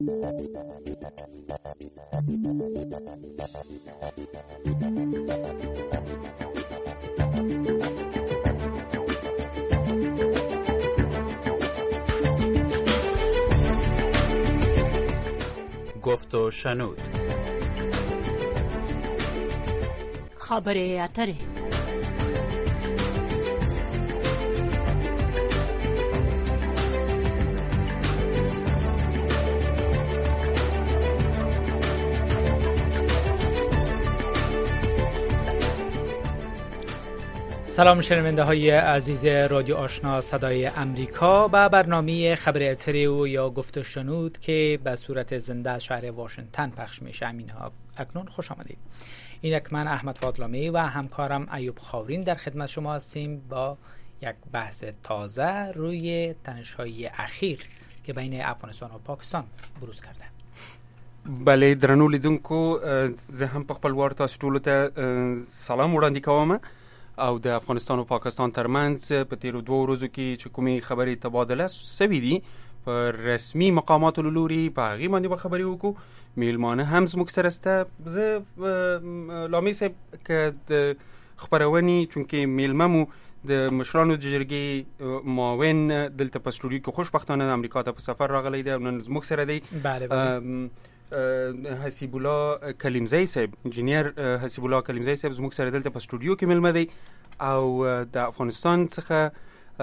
گفت و شنود. خبر اتره. سلام شنونده های عزیز رادیو آشنا صدای امریکا و برنامه خبر اتریو یا گفت و شنود که به صورت زنده از شهر واشنگتن پخش میشه. امین‌ها اکنون خوش آمدید. اینک من احمد فاضلامی و همکارم ایوب خاورین در خدمت شما هستیم با یک بحث تازه روی تنش‌های اخیر که بین افغانستان و پاکستان بروز کرده. بله درنو لیدونکو، زه هم په خپل وار تاسو ټولو ته سلام وړاندې کوم او د افغانستان او پاکستان ترمنځ په تیرو 2 ورځو کې چې کومې خبرې تبادله سوي دي په رسمي مقاماتو له لوري په هغې باندې به خبرې وکړو. میلمانه هم زموږ سره سته. زه لامي صاحب که د خپرونې چونکې میلمه مو د مشرانو د جرګې معاون دلته په سټوډیو کې خوشبختانه د امریکا ته په سفر راغلی دی او نن زموږ سره دی. حسیب الله کلیمزی صاحب، انجینیر حسیب الله کلیمزی صاحب زموږ سره دلته په سټوډیو کې میلمه دی او د افغانستان څخه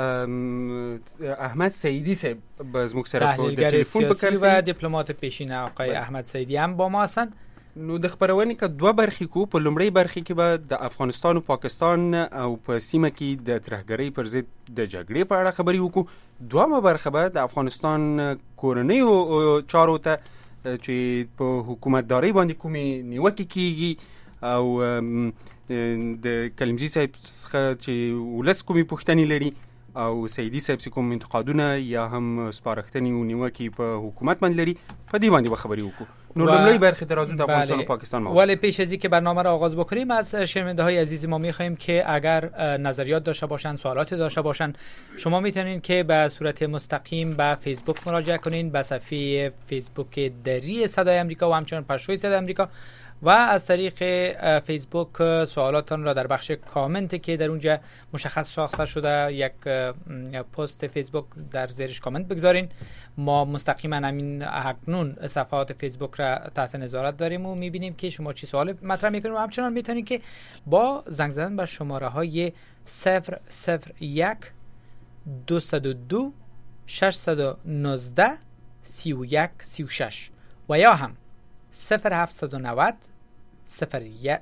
احمد سعیدی صاحب زموږ سره په تلیفون بکر و دیپلمات پیشین آقای احمد سعیدی هم با ما هستن. نو د خبرونې که 2 برخې کو. په لومړی برخې کې به د افغانستان او پاکستان او په سیمه کې د ترهګرۍ پر ضد د جګړې په اړه خبرې وکړو. دویمه برخه به د افغانستان کورنیو چارو ته چې په حکومتداري باندې کومې نیوکې کیږي او د کلیمزی صاحب څخه چې ولس کومې پوښتنې لري او سعیدی صاحب چې کوم انتقادونه یا هم سپارښتنې او نیوکې په حکومت باندې لري په دې باندې به خبرې وکړو. نو لومړی برخه در از افغانستان و پاکستان موضوع. ولی پیش از اینکه برنامه را آغاز بکنیم از شنونده های عزیز ما می‌خوایم که اگر نظریات داشته باشن، سوالاتی داشته باشن، شما میتونین که به صورت مستقیم به فیسبوک مراجعه کنین، به صفحه فیسبوک دری صدای امریکا و همچنین پشتوی صدای امریکا و از طریق فیسبوک سوالاتون را در بخش کامنت که در اونجا مشخص ساخته شده یک پست فیسبوک در زیرش کامنت بگذارین. ما مستقیما همین اکنون صفحات فیسبوک را تحت نظارت داریم و میبینیم که شما چی سوال مطرح میکنید و همچنان میتونید که با زنگ زدن به شماره های 001 202 619 31 36 و یا هم 0790 01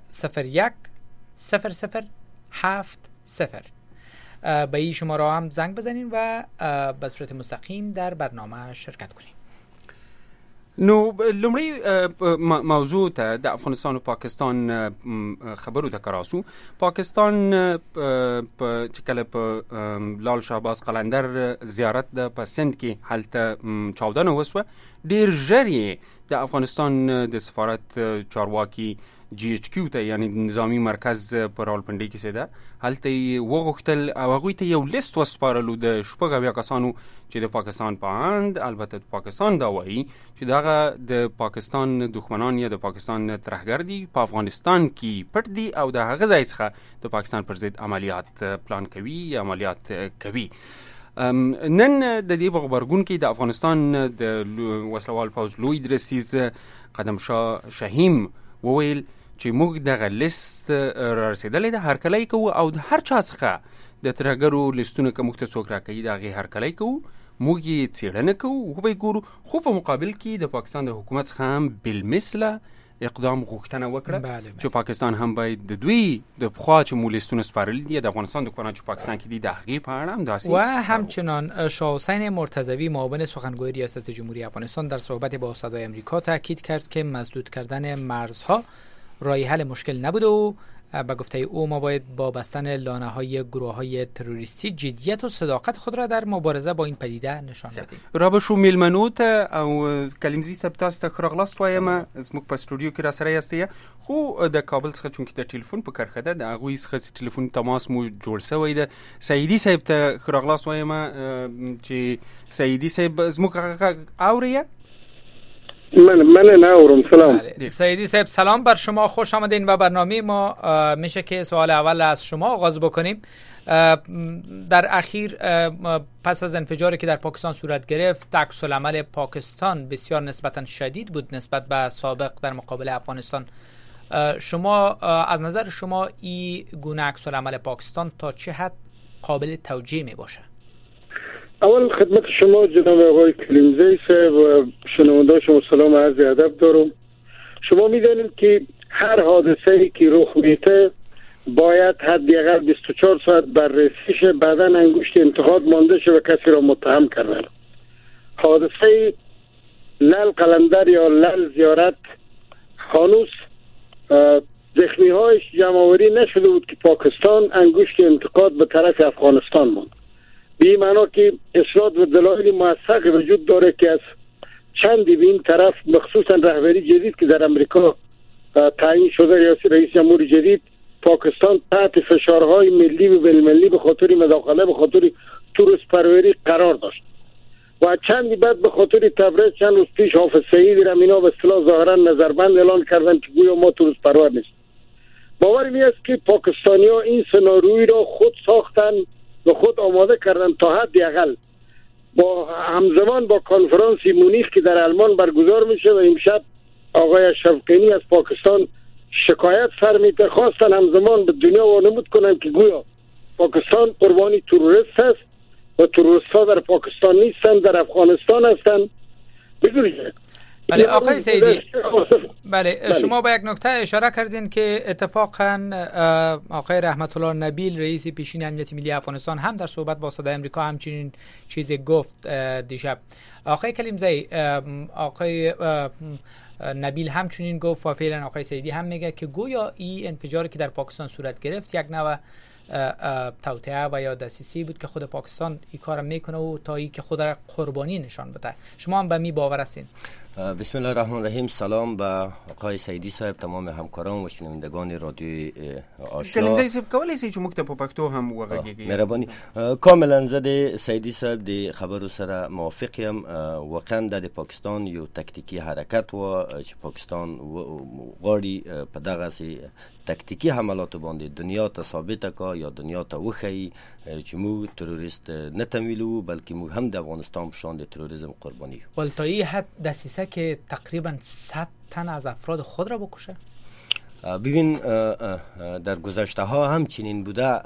0070 به این شماره هم زنگ بزنین و به صورت مستقیم در برنامه شرکت کنین. نو لومړی موضوع ته د افغانستان او پاکستان خبرو ته کراسو. پاکستان چې کله په لال شهباز قلندر زیارت د په سند کې هلته چاودنه وسوه، ډیر ژر د افغانستان د سفارت چارواکي جی ایچ کیو ته یعنی نظامی مرکز په راولپنډي کې سیده هلته وغوښتل او هغوی ته یو لیست وسپارلو د 80 کسانو چې د پاکستان په اند، البته د پاکستان دا وایي چې دغه د پاکستان دښمنان یا د پاکستان ترهګر دي، په افغانستان کې پټ دي او د هغه ځای څخه د پاکستان پر ضد عملیات پلان کوي یا عملیات کوي. نن د دې غبرګون کې د افغانستان د وسلوال پوځ لوی درسیز قدم شاه شهیم وویل چې موږ دغه لیست را رسېدلی ده، هرکلی کوو او د هر چا څخه د ترهګرو لیستونه که موږ ته څوک راکوي د هغې هرکلی کوو، موږ یې څېړنه کوو، وبه یې ګورو. خو په مقابل کې د پاکستان د حکومت څخه هم بالمثله اقدام غوښتنه وکړه چې پاکستان هم باید د دوی د پخوا چې مو لیستونه سپارلي دي د افغانستان دښمنان چې پاکستان کې دي د هغې په اړه هم داسې و همچنان شاه حسین مرتضوی معاون سخنگوی ریاست جمهوری افغانستان در صحبت با صدای امریکا تاکید کرد که مسدود کردن مرزها راه حل مشکل نبوده و به گفته او ما باید با بستن لانه‌های گروه‌های تروریستی جدیت و صداقت خود را در مبارزه با این پدیده نشان بدیم. رابشو میلمنو ته او کلیمزی صاحب تاسو ته خراغلاست وایم زموږ په سټوډیو کې را سره یاستئ، خو د کابل څخه چونکې د ټلیفون په کرخه ده د هغوی څخه ټلیفون تماس مو جوړ شوی ده. سعیدی صاحب ته خراغلاست وایم چې سعیدی صاحب زموږ اوري. من نورم. سلام. سیدی صاحب سلام بر شما، خوش آمدین و برنامه ما میشه که سوال اول از شما آغاز بکنیم. در اخیر پس از انفجاری که در پاکستان صورت گرفت، عکس‌العمل پاکستان بسیار نسبتاً شدید بود نسبت به سابق در مقابل افغانستان. شما از نظر شما این گونه عکس‌العمل پاکستان تا چه حد قابل توجیه می باشه؟ اول خدمت شما جناب آقای کلیمزی صاحب و شنوندگان شما سلام و عرض ادب دارم. شما می‌دانید که هر حادثه‌ای که رخ میده باید حداقل 24 ساعت بررسی شه، بعداً انگشت انتقاد مانده شه و کسی را متهم کردن. حادثه لل قلندر یا لل زیارت هنوز زخمی‌هایش جمع‌آوری نشده بود که پاکستان انگشت انتقاد به طرف افغانستان ماند. به این معنا که اسناد و دلایل موثق وجود داره که از چندی به این طرف مخصوصا رهبری جدید که در امریکا تعیین شده، ریاست رئیس جمهور جدید، پاکستان تحت فشارهای ملی و بین‌المللی به خاطر مداخله به خاطر توریست پروری قرار داشت و چندی بعد به خاطر تبریز چند روز پیش حافظ سعیدی را اینا به اصطلاح ظاهرا نظربند اعلان کردن که گویا ما توریست پرور نیست. باور می است که پاکستانی‌ها این سناریویی را خود ساختن و خود آماده کردن تا حد اقل با همزمان با کنفرانس مونیخ که در آلمان برگزار میشه و امشب آقای اشرف غنی از پاکستان شکایت سر میته، خواستن همزمان به دنیا وانمود کنن که گویا پاکستان قربانی تروریست است و تروریست ها در پاکستان نیستن، در افغانستان هستن. بدونید بله آقای سیدی، بله شما با یک نکته اشاره کردین که اتفاقا آقای رحمت الله نبیل رئیس پیشین امنیت ملی افغانستان هم در صحبت با صدای امریکا همچنین چیزی گفت دیشب. آقای کلیمزی، آقای نبیل همچنین گفت و فعلا آقای سیدی هم میگه که گویا این انفجاری که در پاکستان صورت گرفت یک نوع توطئه و یا دسیسه بود که خود پاکستان این کار میکنه و تا ای که خود را قربانی نشان بده. شما هم به می باور هستین؟ بسم الله الرحمن الرحیم. سلام به آقای سیدی صاحب، تمام همکاران و شنوندگان رادیوی آشنا. کلیمزی صاحب کولی شي چې موږ ته په پښتو هم وغږیږي؟ مهرباني. کاملا زه د سیدی صاحب د خبرو سره موافق یم. واقعا د پاکستان یو تکتیکی حرکت و چې پاکستان غواړي په دغه سي تکتیکی حملات باندې دنیا ته ثابته کا یا دنیا ته وښیي چې موږ تروریست نه تمویلو بلکې موږ هم د افغانستان په شان د تروریسم قربانی یو. ولتایی حد دسیسه که تقریبا 100 تن از افراد خود را بکشه؟ ببین در گذشته ها هم چنین بوده.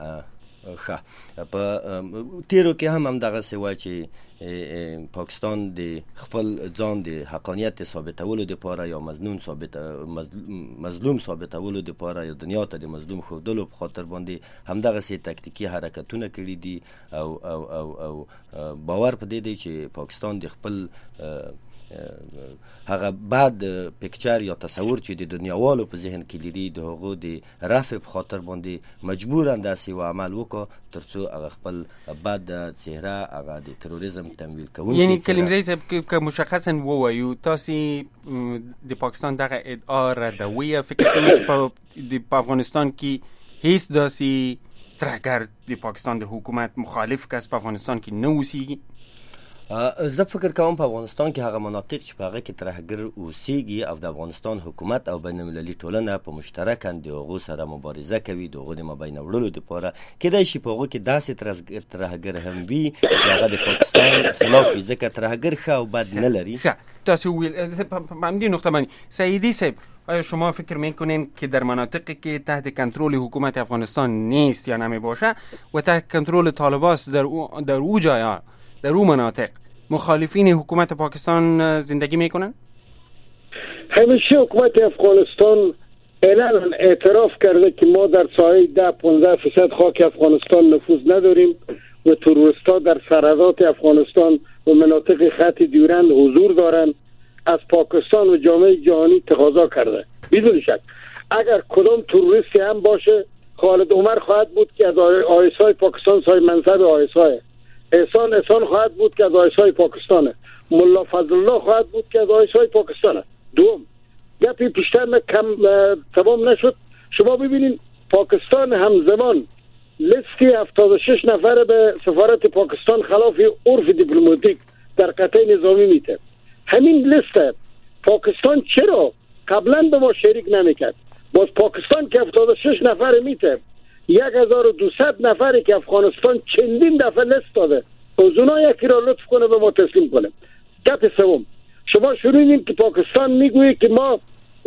په تیرو کې هم دغه سوا چې پاکستان د خپل ځان د حقانیت ثابتولو لپاره یا مظلوم ثابتولو لپاره یا دنیا ته د مظلوم ښودلو په خاطر باندې همدغه سي تکتیکی حرکتونه کړي دي او باور په دې دی چې پاکستان د خپل هغه بعد پکچر یا تصور چې د دنیاوالو په ذهن کې لري د هغو د رفع په خاطر باندې مجبورن داسې و عمل وکړه ترڅو هغه خپل بعد چهره هغه د تروریسم تمویل کوونکی. یعنی کلیمزی صاحب که مشخصا ووایو تاسو د پاکستان دغه ادعا ردویه فکر کوئ چې په افغانستان کې هیڅ داسې ترهګر د پاکستان د حکومت مخالف کس په افغانستان کې نه اوسیږي؟ زه فکر کوم په افغانستان کې هغه مناطق چې په هغه کې ترهګر اوسېږي او د افغانستان حکومت او بین المللي ټولنه په مشترکاً د هغو سره مبارزه کوي د هغو د مابین وړلو دپاره. کیدای شي په هغو کې داسې ترهګر هم وي چې هغه د پاکستان خلاف وي ځکه ترهګر ښه او بد نه لري. تاسو ویل په همدې نقطه باندې سیدی صاحب آیا شما فکر میکنین که در مناطقی که تحت کنترل حکومت افغانستان نیست یا نمی باشه و تحت کنترل طالباست در او جایا در او مناطق مخالفین حکومت پاکستان زندگی میکنن؟ همیشه حکومت افغانستان اعلان اعتراف کرده که ما در ساحه 10-15% خاک افغانستان نفوذ نداریم و تروریست‌ها در سرحدات افغانستان و مناطق خط دیورند حضور دارند. از پاکستان و جامعه جهانی تقاضا کرده بدون شک اگر کدام تروریستی هم باشه خالد عمر خواهد بود که از آیسای پاکستان صاحب منصب آیسای، احسان خواهد بود که از آیسای پاکستانه، ملا فضل الله خواهد بود که از آیسای پاکستانه. دوم گپی پیشتر کم تمام نشد. شما ببینین پاکستان همزمان لیستی 76 نفر به سفارت پاکستان خلاف عرف دیپلماتیک در قطع نظامی میته. همین لیست پاکستان چرا قبلا به ما شریک نمیکرد؟ باز پاکستان که 76 نفر میته، 1200 نفری که افغانستان چندین دفعه لست داده، از اونا یکی را لطف کنه به ما تسلیم کنه. گپ سوم، شما شنیدین که پاکستان میگویه که ما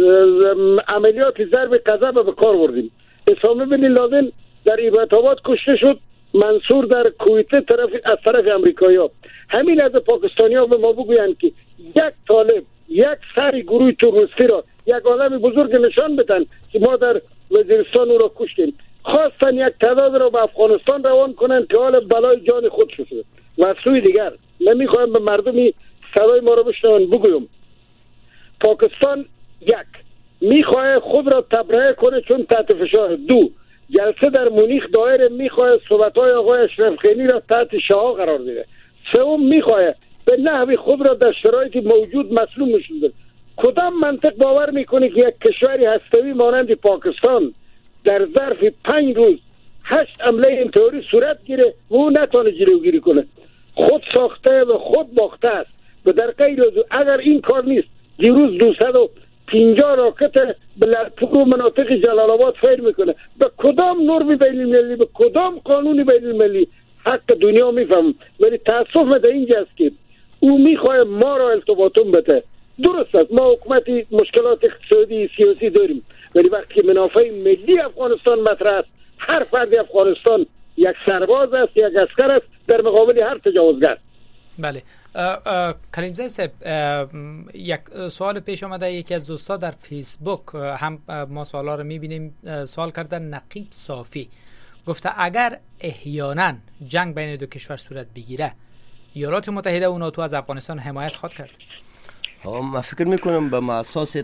عملیات ضرب قذف به کار بردیم. اسامه بن لادن در ایبت آباد کشته شد، منصور در کویته از طرف امریکایی‌ها. همین از پاکستانی‌ها به ما بگویند که یک طالب، یک سری گروه تروریستی را یک آدم بزرگ نشان بدن که ما در وزیرستان او را کشتیم. خواستن یک تعداد را به افغانستان روان کنند که حال بلای جان خود شده. و از سوی دیگر من میخواهم به مردمی صدای ما را بشنون بگویم پاکستان یک میخواه خود را تبرئه کنه چون تحت فشار. دو، جلسه در مونیخ دایر میخواه صحبت‌های آقای اشرف غنی را تحت شعار قرار بده. سوم، میخواه به نحوی خود را در شرایط موجود مسلوم نشون بده. کدام منطق باور میکنه که یک کشوری هسته‌ای مانند پاکستان در ظرف 5 روز 8 حمله انتحاری صورت گیره و او نتونه جلوگیری کنه؟ خود ساخته و خود باخته است. و در غیر از اگر این کار نیست، دیروز 250 راکت به لرپور و مناطق جلال آباد فیر میکنه. به کدام نرم بین المللی، به کدام قانون بین المللی حق دنیا میفهم؟ ولی تاسف در اینجا است که او میخواه ما را التباطم بده. درست است ما حکومتی مشکلات اقتصادی سیاسی داریم، ولی وقتی که منافع ملی افغانستان مطرح است، هر فرد افغانستان یک سرباز است، یک عسکر است در مقابل هر تجاوزگر. بله. کریمزاده صاحب، یک سوال پیش آمده، یکی از دوستا در فیسبوک هم ما سوالا رو میبینیم سوال کردن. نقیب صافی گفته اگر احیانا جنگ بین دو کشور صورت بگیره، ایالات متحده و ناتو از افغانستان حمایت خواهد کرد؟ ما فکر میکنم به اساس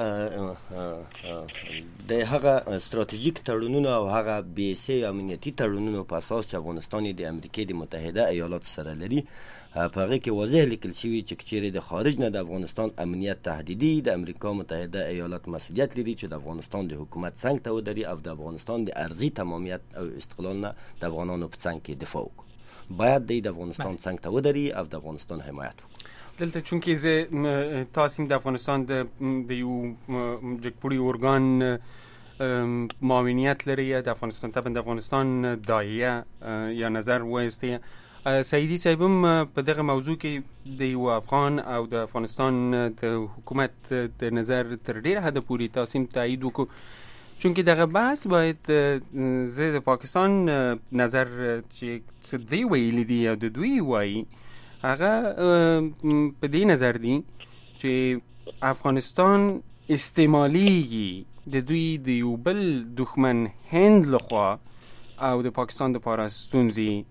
د هغه استراتیژیک تړونونه او هغه بیسي امنیتي تړونونه په اساس چې افغانستان د امریکای د متحده ایالاتو سره لري، په هغه کې واضح لیکل شوی چې چیرې د خارج نه د افغانستان امنیت تهدیدي، د امریکا متحده ایالات مسؤلیت لري چې د افغانستان د حکومت څنګ ته ودري او د افغانستان د ارضي تمامیت او استقلال نه د افغانانو په څنګ کې دفاع وکړي. باید د افغانستان څنګ ته ودري او د افغانستان حمایت وکړي. دلته چونکې زه تاسیم د افغانستان د یو جګپوړي ارګان معاونیت لري د افغانستان ته د افغانستان دایه یا نظر وایسته. سعیدی صاحبم په دغه موضوع کې د یو افغان او د افغانستان د حکومت د نظر تر ډیره حد پورې تاسیم تایید وکړو، چونکې دغه بحث باید زه د پاکستان نظر چې دوی ویلي دي او د دوی وایي هغه په دې نظر دي چې افغانستان استعمالیږي د دوی د یو بل دښمن هند لخوا او د پاکستان د پاره ستونزې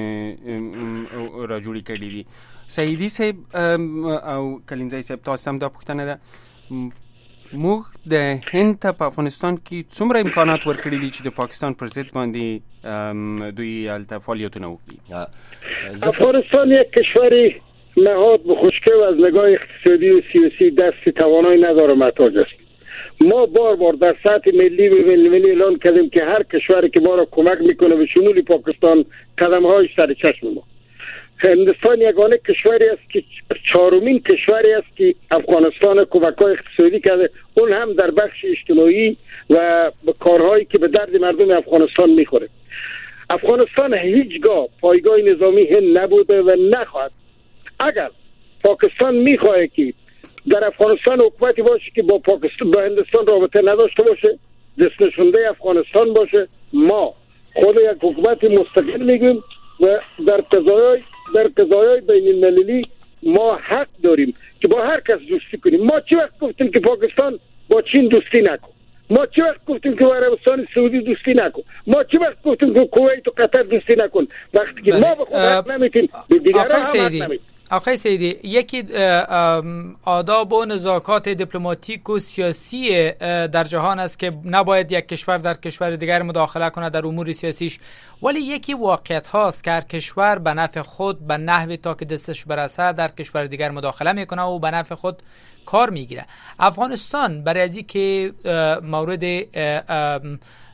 را جوړې کړې دي. سعیدی صاحب او کلیمزاده صاحب، تاسو هم دا پوښتنه ده، موږ د هند ته په افغانستان کې څومره امکانات ورکړي دي چې د پاکستان پر ضد باندې دوی هلته فعالیتونه وکړي؟ افغانستان یک کشوری نهاد بخشکه و از نگاه اقتصادی و سیاسی دست توانایی نداره محتاج است. ما بار در سطح ملی و بین‌المللی اعلان کردیم که هر کشوری که ما را کمک میکنه به شمول پاکستان قدم‌هایش سر چشم ما. هندستان یگانه کشوری است که چهارمین کشوری است که افغانستان کمک‌های اقتصادی کرده، اون هم در بخش اجتماعی و کارهایی که به درد مردم افغانستان میخوره. افغانستان هیچگاه پایگاه نظامی هند نبوده و نخواهد. اگر پاکستان میخواد که در افغانستان حکومتی باشه که با پاکستان با هندستان رابطه نداشته باشه، دست نشونده افغانستان باشه، ما خود یک حکومت مستقل میگیم و در قضایای بین المللی ما حق داریم که با هر کس دوستی کنیم. ما چه وقت گفتیم که پاکستان با چین دوستی نکن؟ ما چه وقت گفتیم که با عربستان سعودی دوستی نکن؟ ما چه وقت گفتیم که کویت و قطر دوستی نکن؟ وقتی که ما به خود حق نمیتیم به دیگران هم حق نمیتیم. آقای سعیدی، یکی آداب و نزاکات دیپلماتیک و سیاسی در جهان است که نباید یک کشور در کشور دیگر مداخله کنه در امور سیاسیش، ولی یکی واقعیت هاست که هر کشور به نفع خود به نحوی تا که دستش برسه در کشور دیگر مداخله میکنه و به نفع خود کار میگیره. افغانستان برای از اینکه مورد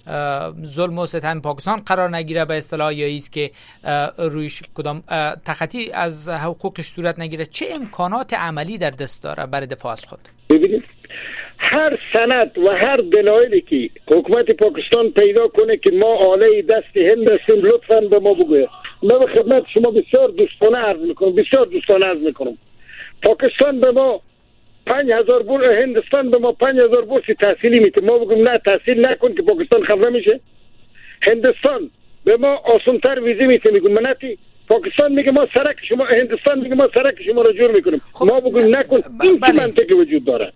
ظلم و ستم پاکستان قرار نگیره به اصطلاح، یا ایست که رویش کدام تخطی از حقوقش صورت نگیره، چه امکانات عملی در دست داره برای دفاع از خود؟ ببینید هر سند و هر دلایلی که حکومت پاکستان پیدا کنه که ما آله دست هند هستیم لطفاً به ما بگوید. من به خدمت شما بسیار دوستانه عرض میکنم پاکستان به ما 5000 بورس، هندستان به ما 5000 بورس تحصیلی میده، ما بگیم نه تحصیل نکن که پاکستان خفه میشه. هندستان به ما آسان‌تر ویزه میده، میگم مناتی پاکستان میگه ما سرک شما، هندستان میگه ما سرک شما رو جور میکنیم، ما بگیم نکن. این چه منطقی وجود داره؟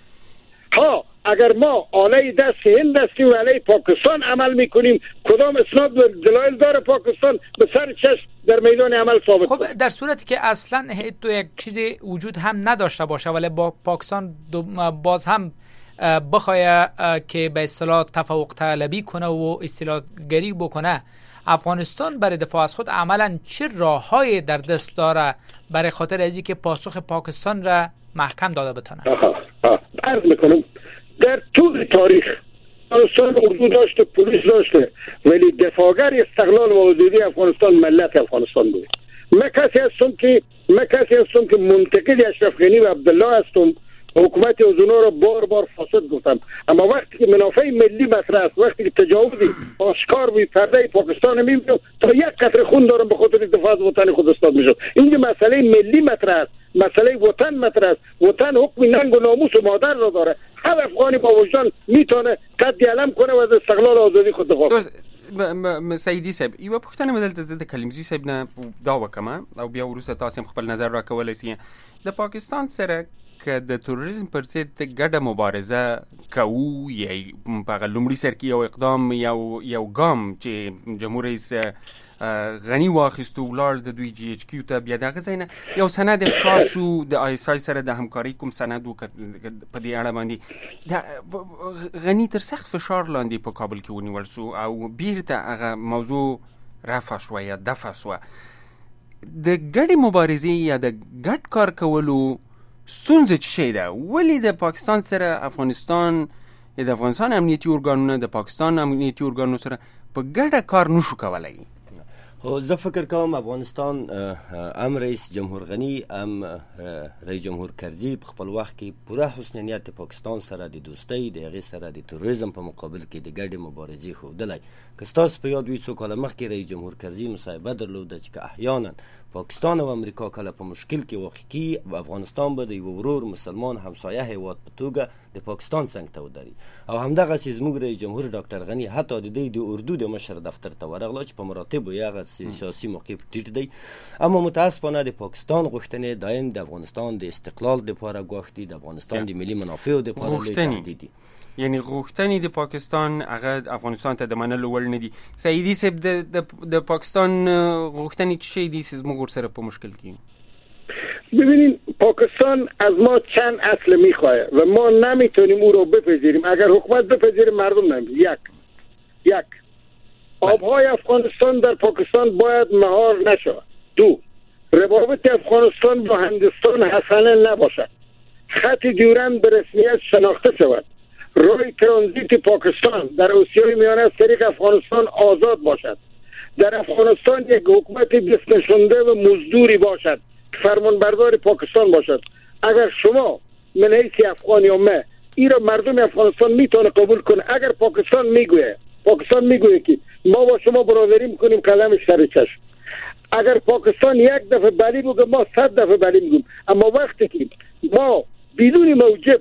ها اگر ما آله دست هند هستیم و علیه پاکستان عمل میکنیم، کدام اسناد و دلایل داره پاکستان به سر چشم در میدان عمل ثابت خب کنه؟ در صورتی که اصلا تو یک چیزی وجود هم نداشته باشه ولی با پاکستان باز هم بخواه که به اصطلاح تفوق طلبی کنه و اصطلاح گری بکنه، افغانستان برای دفاع از خود عملا چه راههای در دست داره برای خاطر ازی که پاسخ پاکستان را محکم داده بتونه؟ عرض میکنم در طول تاریخ افغانستان اردو داشته، پلیس داشته، ولی دفاعگر استقلال و آزادی افغانستان ملت افغانستان بود. من کسی هستم که منتقد اشرف غنی و عبدالله هستم، حکومت اونا رو بار بار فاسد گفتم، اما وقتی که منافع ملی مطرح است، وقتی که تجاوزی آشکار به پرده پاکستان میبینم تا یک قطره خون دارم به خاطر دفاع از وطن خود استاد میشم. اینجا مسئله ملی مطرح است، مسئله وطن مطرح است. وطن حکم ننگ و ناموس و مادر را داره. هر افغانی با وجدان میتونه قد علم کنه و از استقلال و آزادی خود دفاع کنه. سیدی صاحب یو پښتنه بدل ته د کلمزي صاحب نه دا وکما او بیا ورسته تاسو خپل نظر راکولای سي د پاکستان سره که د تروریزم پر ضد ګډه مبارزه کوو یا په لومړي سر کې یو اقدام یو ګام چې جمهور رئیس غنی واخیستو ولر د دوی جی ایچ کیو ته بیا دغه زینه یو سند خاصو د آی اس آی سره د همکاري کوم سند په دې اړه باندې غنی تر سخت فشار لاندې په کابل کې ونیول سو او بیرته هغه موضوع رفع شو یا دفع شو. د ګډې مبارزې یا د ګډ کار کولو ستونزه څه شي ده؟ ولی د پاکستان سره افغانستان یا د افغانستان امنیتي ارګانونه د پاکستان امنیتي ارګانونو سره په ګډه کار نشو کولای؟ زه فکر کوم افغانستان ام رئیس جمهور غنی ام رئیس جمهور کرزی په خپل وخت کې پوره حسن نیت پاکستان سره د دوستۍ د هغې سره د تروریزم په مقابل کې د ګډې مبارزې ښودلی. که ستاسو په یاد وي څو کاله مخکې رئیس جمهور کرزی مصاحبه درلوده چې که احیانا پاکستان او امریکا کله په مشکل کې واقع کیږي، افغانستان به د یو ورور مسلمان همسایه هیواد په توګه د پاکستان څنګ ته ودري. او همدغسې زموږ رئیس جمهور ډاکټر غني حتی د دوی د اردو د مشر دفتر ته ورغله چې په مراتبو یې هغه سیاسي موقف ټیټ دی، اما متاسفانه د پاکستان غوښتنې دایم د افغانستان د استقلال دپاره ګواښ دي، د افغانستان د ملي منافعو دپاره لوی تهدید دي. یعنی غوښتنې د پاکستان هغه افغانستان ته د منلو وړ نه دي. سعیدي صاحب د پاکستان غوښتنې چه شی دي چې زموږ ورسره په مشکل کې؟ ببینید پاکستان از ما چند اصل میخواه و ما نمیتونیم او رو بپذیریم. اگر حکومت بپذیریم مردم نمیتونیم. یک آبهای افغانستان در پاکستان باید مهار نشود. دو روابط افغانستان با هندستان حسنه نباشد. خط دیورند به رسمیت شناخته شود. راه ترانزیت پاکستان در آسیای میانه از طریق افغانستان آزاد باشد. در افغانستان یک حکومت دست نشانده و مزدوری باشد، فرمانبردار پاکستان باشد. اگر شما من حیث افغانی و من این را مردم افغانستان میتونه قبول کنه، اگر پاکستان میگویه که ما با شما برادری میکنیم، قلمش سر چشم. اگر پاکستان یک دفعه بلی بگه ما 100 دفعه بلی میگیم. اما وقتی که ما بدون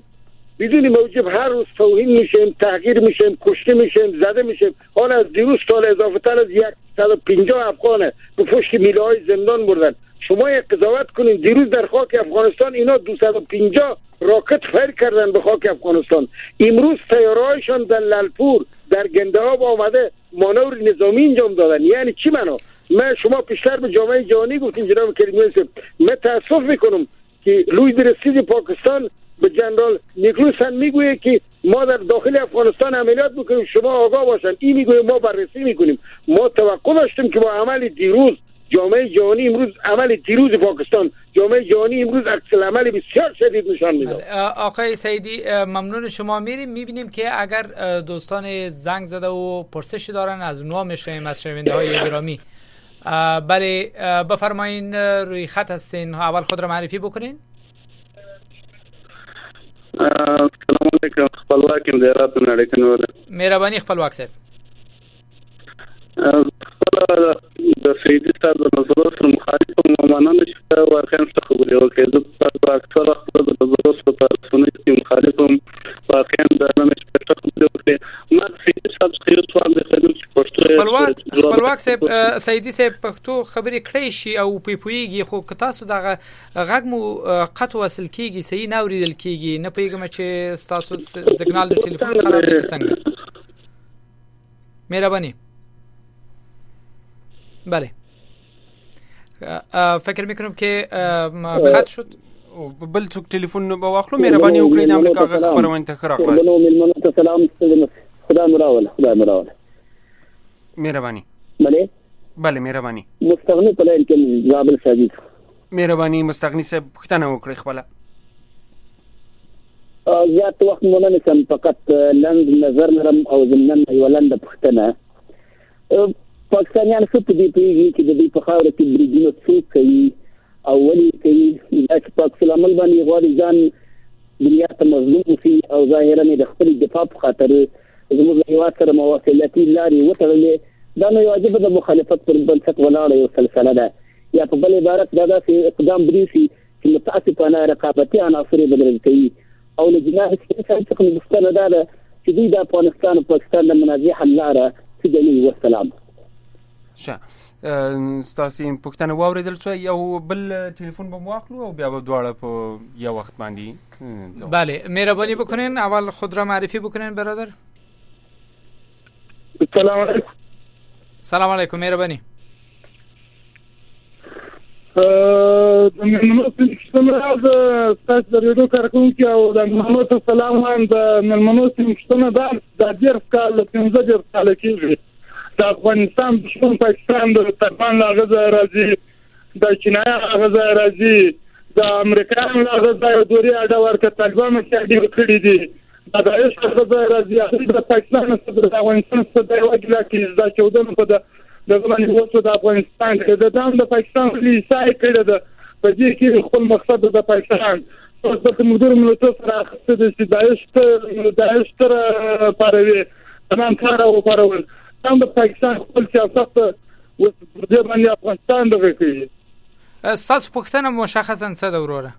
موجب هر روز توهین میشیم، تحقیر میشیم، کشته میشیم، زده میشیم، حالا از دیروز تا اضافه تر از 150 افغانه به پشت میله های زندان بردن. شما یک قضاوت کنین، دیروز در خاک افغانستان اینا 250 راکت فیر کردن به خاک افغانستان. امروز طیاره‌هایشان در لالپور در گنده‌آب آمده مانور نظامی انجام دادن. یعنی چی معنا؟ من شما پیشتر به جامعه جهانی گفتین جناب کریمی صاحب، من تاسف میکنم که لوی درستیز پاکستان به جنرال نیکلوسن میگویه که ما در داخل افغانستان عملیات میکنیم، شما آگاه باشن. این میگویه ما بررسی میکنیم. ما توقع داشتیم که با عمل دیروز جامعه جهانی امروز عمل دیروز پاکستان، جامعه جهانی امروز عکس العمل بسیار شدید نشان میده. آقای سعیدی ممنون شما. میبینیم که اگر دوستان زنگ زده و پرسشی دارن از اونها میشنویم از شنونده های گرامی. بله بفرمایین، روی خط هستین، اول خود را معرفی بکنین. سلام علیکم، خپلواکم د راتو نړۍ کنور. مهرباني خپلواک صاحب. د سیدی صاحب د نظر سره مخالف مؤمنانو چې ورخم څه خبرې وکړي، د اکثر خپل د نظر سره په سنت کې مخالفم واقعا د نن څه خبرې وکړي. ما سیدی صاحب څخه سوال د خدمت پښتو خپلواک صاحب سیدی صاحب پښتو خبرې کړې شي او پیپویږي، خو که تاسو دغه غږ مو قطع وصل کیږي، صحیح نه اوریدل کیږي، نه پیګم چې تاسو سیګنال د ټلیفون خراب دي څنګه. مهرباني. بله فکر میکنم که قطع شد. بل څوک ټلیفون به واخلو. مهرباني وکړئ د امریکا خبرونه ته خراغ لاس. سلام خدا مراوله. مهرباني. بله مهرباني. مستغنی په لین کې زابل ساجد. مهرباني مستغنی صاحب پښتنه وکړئ خپل. زیات وخت مونږ نه سم، فقط لند نظر لرم او زمنن یو لند پښتنه. پاکستانیان څه په دې پیږي چې د دې په خاور کې بریدونه څوک کوي او ولې کوي، دا چې پاکستان عمل باندې غواړي ځان دنیا ته مظلوم وي او ظاهرا د خپل دفاع په خاطر زموږ هیواد سره مواصلاتي لارې وتړلې. دا نو یو عجیبه د مخالفت پر بنسټ ولاړه یو سلسله ده، یا په بل عبارت دا داسې اقدام بریسي چې متاسفانه رقابتي عناصر بدل کوي او له جناح څخه مستند ده چې دوی د افغانستان او پاکستان د منازعه حل لاره سجني. والسلام. ستاسو پښتنه واوریدل شو، یو بل ټلیفون به واخلو او بیا به دواړه په یو وخت باندې. بله مهربانی بکنین اول خود را معرفی بکنین برادر. سلام علیکم. سلام علیکم. مهربانی. ملمنو ستاسو د ریډیو کارکونکو او د محمد سلام وان د ملمنو سیمشتنه د ډیر کال 15 کال کېږي د افغانستان دښمن پاکستان د طالبان لاغه راځي، د چینای لاغه راځي، د امریکایان لاغه دوري اډه ورکه طالبان چې ډیر کړی دي، د داعش لاغه راځي، د پاکستان سره د افغانستان سره د وګړو کې د 14 په د زماني وڅو د افغانستان کې د دام د پاکستان لیسای کړی ده. په دې کې خپل مقصد د پاکستان اوس د مدیر ملت سره خصه د داعش تر پاروي تمام کار او پارول هم د پاکستان خپل سیاست او د باندې افغانستان دغه کوي. تاسو پښتنه مشخصا څه د وروره؟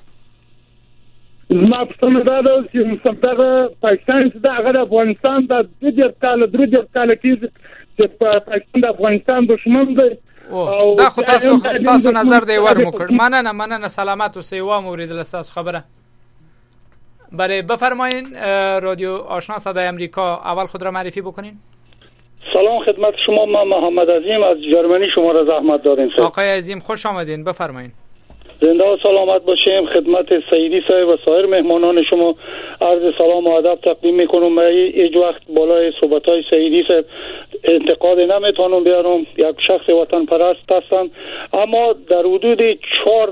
ما پښتنه دا ده چې مستقره پاکستان د هغه افغانستان د 2 کال کې چې پاکستان د افغانستان دشمن دی. او دا خو تاسو نظر دی ورمو کړ. مننه سلامت اوسئ. و موریدل تاسو خبره. بله بفرمایین. رادیو آشنا صدای امریکا، اول خود را معرفی بکنین. سلام خدمت شما، من محمد عظیم از جرمنی شما را زحمت دادیم. آقای عظیم خوش آمدین، بفرمایین. زنده و سلامت باشیم. خدمت سیدی صاحب و سایر مهمانان شما عرض سلام و ادب تقدیم میکنم. من هیچ وقت بالای صحبت‌های سیدی صاحب انتقاد نمیتونم بیارم، یک شخص وطن پرست هستم، اما در حدود 4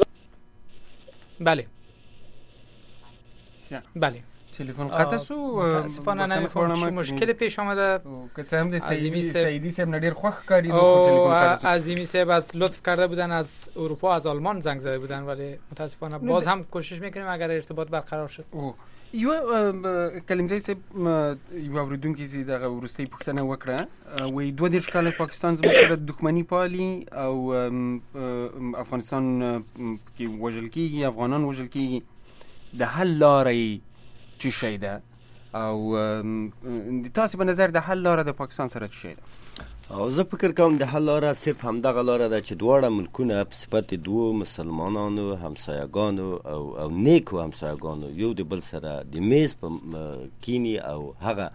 بله تلفن قطع شو. متاسفانه نمی‌فهمم مشکل پیش آمده. که هم سیدی صاحب ندیر خوخ کاری دو تلفن قطع شو. عظیمی صاحب از لطف کرده بودن از اروپا، از آلمان زنگ زده بودن، ولی متاسفانه باز هم کوشش میکنیم اگر ارتباط برقرار شد. یو کلمزی صاحب یو اوریدونکو چې دغه ورستۍ پوښتنه وکړه، وایي 22 کال پاکستان زموږ سره دښمني پالي او افغانستان کې وژل کیږي، افغانان وژل کیږي، د حل لارې چی شي ده او تاسو په نظر د حل لاره د پاکستان سره چی شي ده؟ او زه فکر کوم د حل لاره صرف همدغه لاره ده چې دواړه ملکونه په صفت دوه مسلمانانو همسایگانو او نیکو همسایگانو یو د بل سره د میز په کینی او هغه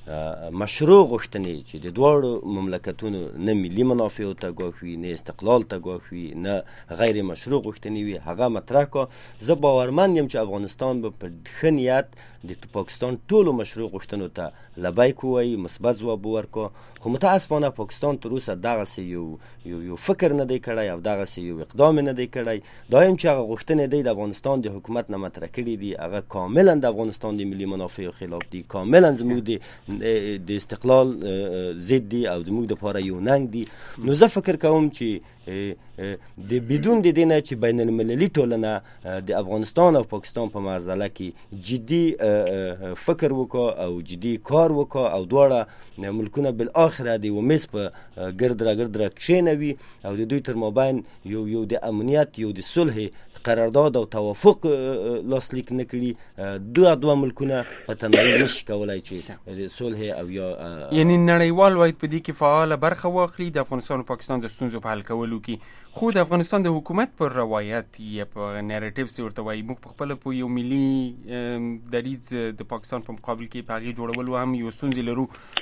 مشروع غوښتنې چې د دواړو مملکتونو نه ملي منافعو ته ګواښ وي، نه استقلال ته ګواښ وي، نه غیر مشروع غوښتنې وي، هغه مطرح کړه. زه باورمند یم چې افغانستان به په ښه نیت د پاکستان ټولو مشروع غوښتنو ته لبیک ووایي، مثبت ځواب ورکړه. خو متاسفانه پاکستان تر اوسه دغسې یو فکر نه دی کړی او دغسې یو اقدام نه دی کړی. دا هم چې هغه غوښتنې دی د افغانستان د حکومت نه مطرح کړي دي، هغه کاملا د افغانستان د ملي منافعو خلاف دي، کاملا زموږ د استقلال ضد دي او زموږ دپاره یو ننګ دي. نو زه فکر کوم چې د بدون د دې نه چې بین المللي ټولنه د افغانستان او پاکستان په معضله کې جدي فکر وکړه او جدي کار وکړه او دواړه ملکونه بالآخره د یو میز په ګرد را کښېنوي او د دوی تر مابین یو د امنیت، یو د صلح قرارداد او توافق لاسلیک نه کړي. دوه ملکونه په تنهایی نشي کولای چې صلح او یا یعنی نړیوال باید په دې کې فعاله برخه واخلي د افغانستان او پاکستان د ستونزو په حل کولو کې. خو د افغانستان د حکومت پر روایت یا په نریټیو څه ورته وایي، موږ په خپله په یو ملي دریځ د پاکستان په مقابل کې په هغې جوړولو هم یو ستونزې لرو.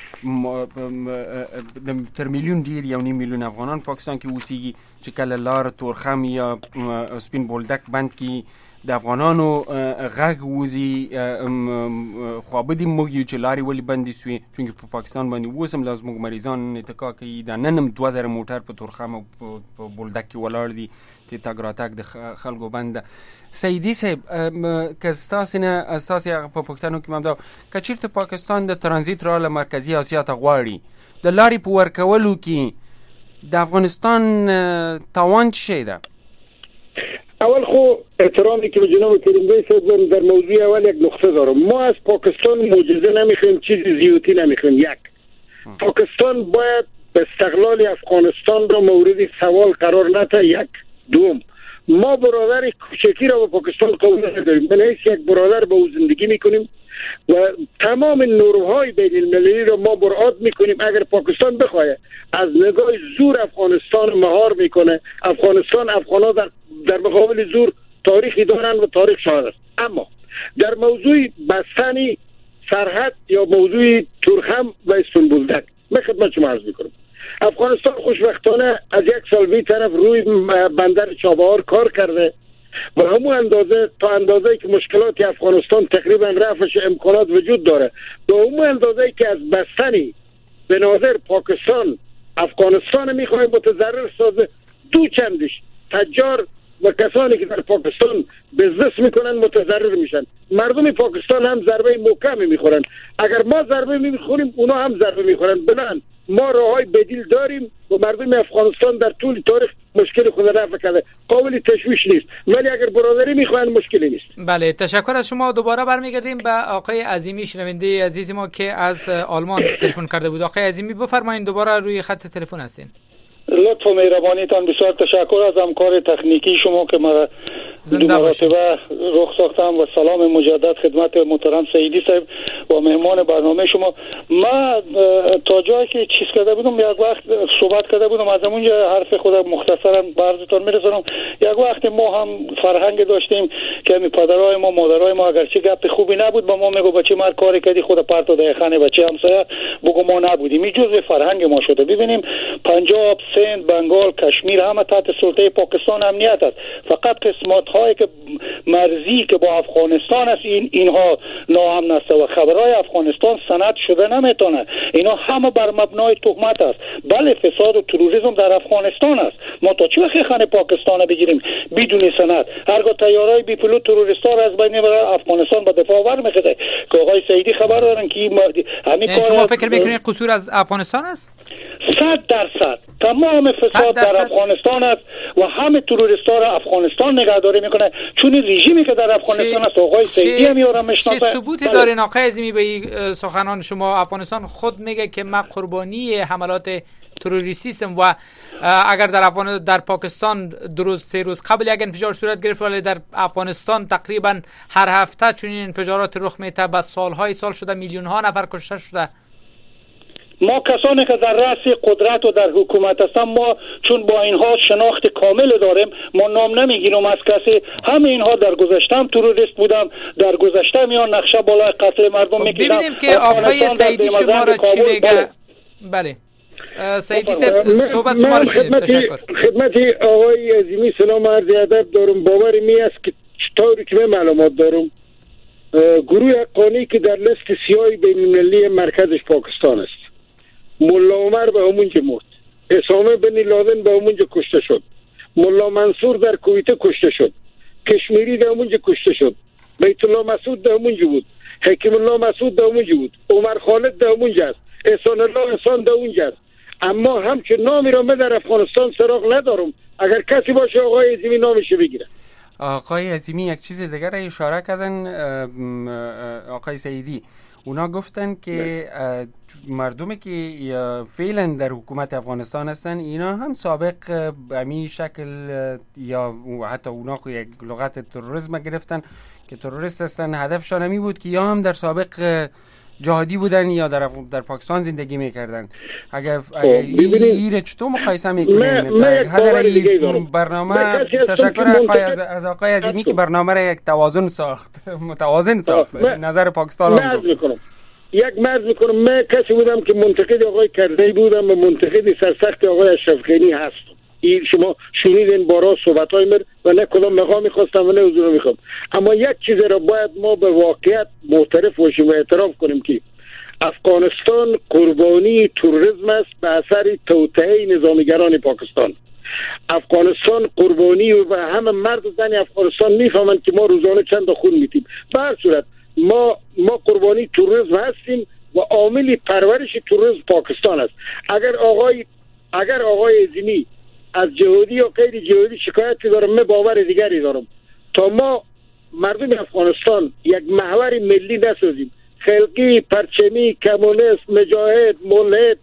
تر میلیون ډېر 1.5 میلیون افغانان پاکستان کې اوسېږي چې کله لار تورخم یا سپین بولدک بند کې د افغانانو غږ وځي، خوابدي موږ یو چې لارې ولې بندې سوې، چونکې په پاکستان باندې اوس هم لا زموږ مریضان اتکا کوي. دا نن هم 2000 موټر په تورخم او په بولدک کې ولاړ دي چې تګ راتګ د خلکو بنده. سیدي صاحب، که ستاسې نه ستاسې په پوښتنو کې همدا که چېرته پاکستان د ترانزیت را له مرکزي اسیا ته غواړي د لارې په ورکولو کې د افغانستان تاوان څه شی ده؟ اول خو احترامی که به جناب کریم‌بی صاحب در موضوع اول یک نقطه دارم. ما از پاکستان معجزه نمیخوایم، چیزی زیوتی نمیخوایم. یک، پاکستان باید استقلال افغانستان را مورد سوال قرار نده. یک. دوم، ما برادر کوچکی را به پاکستان قبول نداریم، به حیث یک برادر با او زندگی میکنیم و تمام نورهای بین المللی را ما برآت میکنیم. اگر پاکستان بخواه از نگاه زور افغانستان مهار میکنه، افغانا در مقابل زور تاریخی دارن و تاریخ شاهد است. اما در موضوع بستنی سرحد یا موضوع تورخم و اسپین بولدک من خدمت شما عرض میکنم. افغانستان خوشبختانه از 1 سال بی طرف روی بندر چابهار کار کرده و همون اندازه تا اندازه‌ای که مشکلات افغانستان تقریبا رفعش امکانات وجود داره، به همون اندازه‌ای که از بستنی به نظر پاکستان افغانستان میخواد متضرر سازه، دو چندش تجار و کسانی که در پاکستان بزنس میکنن متضرر میشن. مردم پاکستان هم ضربه محکمی میخورن. اگر ما ضربه میخوریم اونا هم ضربه میخورن. بلند ما راههای بدیل داریم و مردم افغانستان در طول تاریخ مشکل خود رفع کرده، قابل تشویش نیست. ولی اگر برادری میخواین مشکلی نیست. بله، تشکر از شما. دوباره برمیگردیم به آقای عظیمی، شنونده عزیز ما که از آلمان تلفن کرده بود. آقای عظیمی بفرمایید، دوباره روی خط تلفن هستین. لطف و مهربانیتان بسیار تشکر از همکار تکنیکی شما که ما دو مرتبه رخ ساختم و سلام مجدد خدمت محترم سیدی صاحب و مهمان برنامه شما. ما تا جایی که چیز کرده بودم یک وقت صحبت کرده بودم، از اونجا حرف خودم مختصرا براتون میرسونم. یک وقت ما هم فرهنگ داشتیم که می پدرای ما مادرای ما اگرچه گپ خوبی نبود با ما میگو بچه مر کاری کردی خود پرتو دهخانه بچه همسایه بگو ما نبودیم. این جزء فرهنگ ما شده. ببینیم پنجاب، سند، بنگال، کشمیر همه تحت سلطه پاکستان امنیت است. فقط قسمت هایی که مرزی که با افغانستان است اینها ناامن است و خبرهای افغانستان سند شده نمیتونه. اینا همه بر مبنای تهمت است. بله فساد و تروریسم در افغانستان است. ما تا چه وقت خانه پاکستان بگیریم بدون سند؟ هرگاه طیارهای بی پیلوت تروریستا را از بین میبره افغانستان به دفاع برمیخوره. که آقای سیدی خبر دارن که همین کار شما فکر میکنید قصور از افغانستان است؟ 100% تمام فساد در افغانستان است و همه تروریستا را افغانستان نگهداری میکنه، چون رژیمی که در افغانستان است آقای سیدی هم یارم میشناسه. چه ثبوتی دارین آقای عظیمی به سخنان شما؟ افغانستان خود میگه که ما قربانی حملات تروریستی هستیم و اگر در پاکستان 2-3 روز قبل یک انفجار صورت گرفت، ولی در افغانستان تقریبا هر هفته چنین انفجارات رخ میده. بس سالهای سال شده، میلیون ها نفر کشته شده. ما کسانی که در رأس قدرت و در حکومت هستیم، ما چون با اینها شناخت کامل داریم، ما نام نمیگیریم از کسی. همه اینها در گذشته هم تروریست بودم، در گذشته میان نقشه بالای قتل مردم میکشیدن. ببینیم که آقای سعیدی شما را چی میگه. بله سعیدی صحبت شما را شنید. تشکر. خدمت آقای عظیمی سلام عرض ادب دارم. باور می است که چطوری که من معلومات دارم، گروه حقانی که در لیست سیاه بین‌المللی مرکزش پاکستان است، ملا عمر به همونجا مرد، اسامه بن لادن به همونجا کشته شد، ملا منصور در کویت کشته شد، کشمیری در همونجا کشته شد، بیت الله مسعود در همونجا بود، حکیم الله مسعود در همونجا بود، عمر خالد در همونجا است، احسان الله احسان در همونجا است. اما همچون نامی را من در افغانستان سراغ ندارم. اگر کسی باشه آقای عظیمی نامش بگیره. آقای عظیمی یک چیز دیگر را اشاره کردن آقای سعیدی. اونا گفتن که مردمی که فعلا در حکومت افغانستان هستن اینا هم سابق به همین شکل یا حتی اونا یک لغت تروریسم گرفتن که تروریست هستن. هدفشان همی بود که یا هم در سابق جهادی بودن یا در پاکستان زندگی میکردن. اگر این چطور مقایسه میکنین؟ هر این برنامه تشکر از آقای عظیمی که برنامه را یک توازن ساخت، متوازن ساخت نظر پاکستان هم گفت. یک مرز میکنم من کسی بودم که منتقد آقای کرزی بودم و منتقد سرسخت آقای اشرف غنی هستم. این شما شنیدین بارا صحبت‌های من و نه کدام مقام می‌خواستم و نه حضور می‌خوام. اما یک چیز را باید ما به واقعیت معترف باشیم و اعتراف کنیم که افغانستان قربانی تروریسم است به اثر توطئه نظامیگران پاکستان. افغانستان قربانی و همه مرد و زن افغانستان میفهمند که ما روزانه چند خون میتیم. به هر صورت ما قربانی تروریسم هستیم و عامل پرورش تروریسم پاکستان است. اگر آقای عظیمی از جهادی یا غیر جهادی شکایتی دارم، من باور دیگری دارم. تا ما مردم افغانستان یک محور ملی نسازیم، خلقی، پرچمی، کمونیست، مجاهد، ملحد،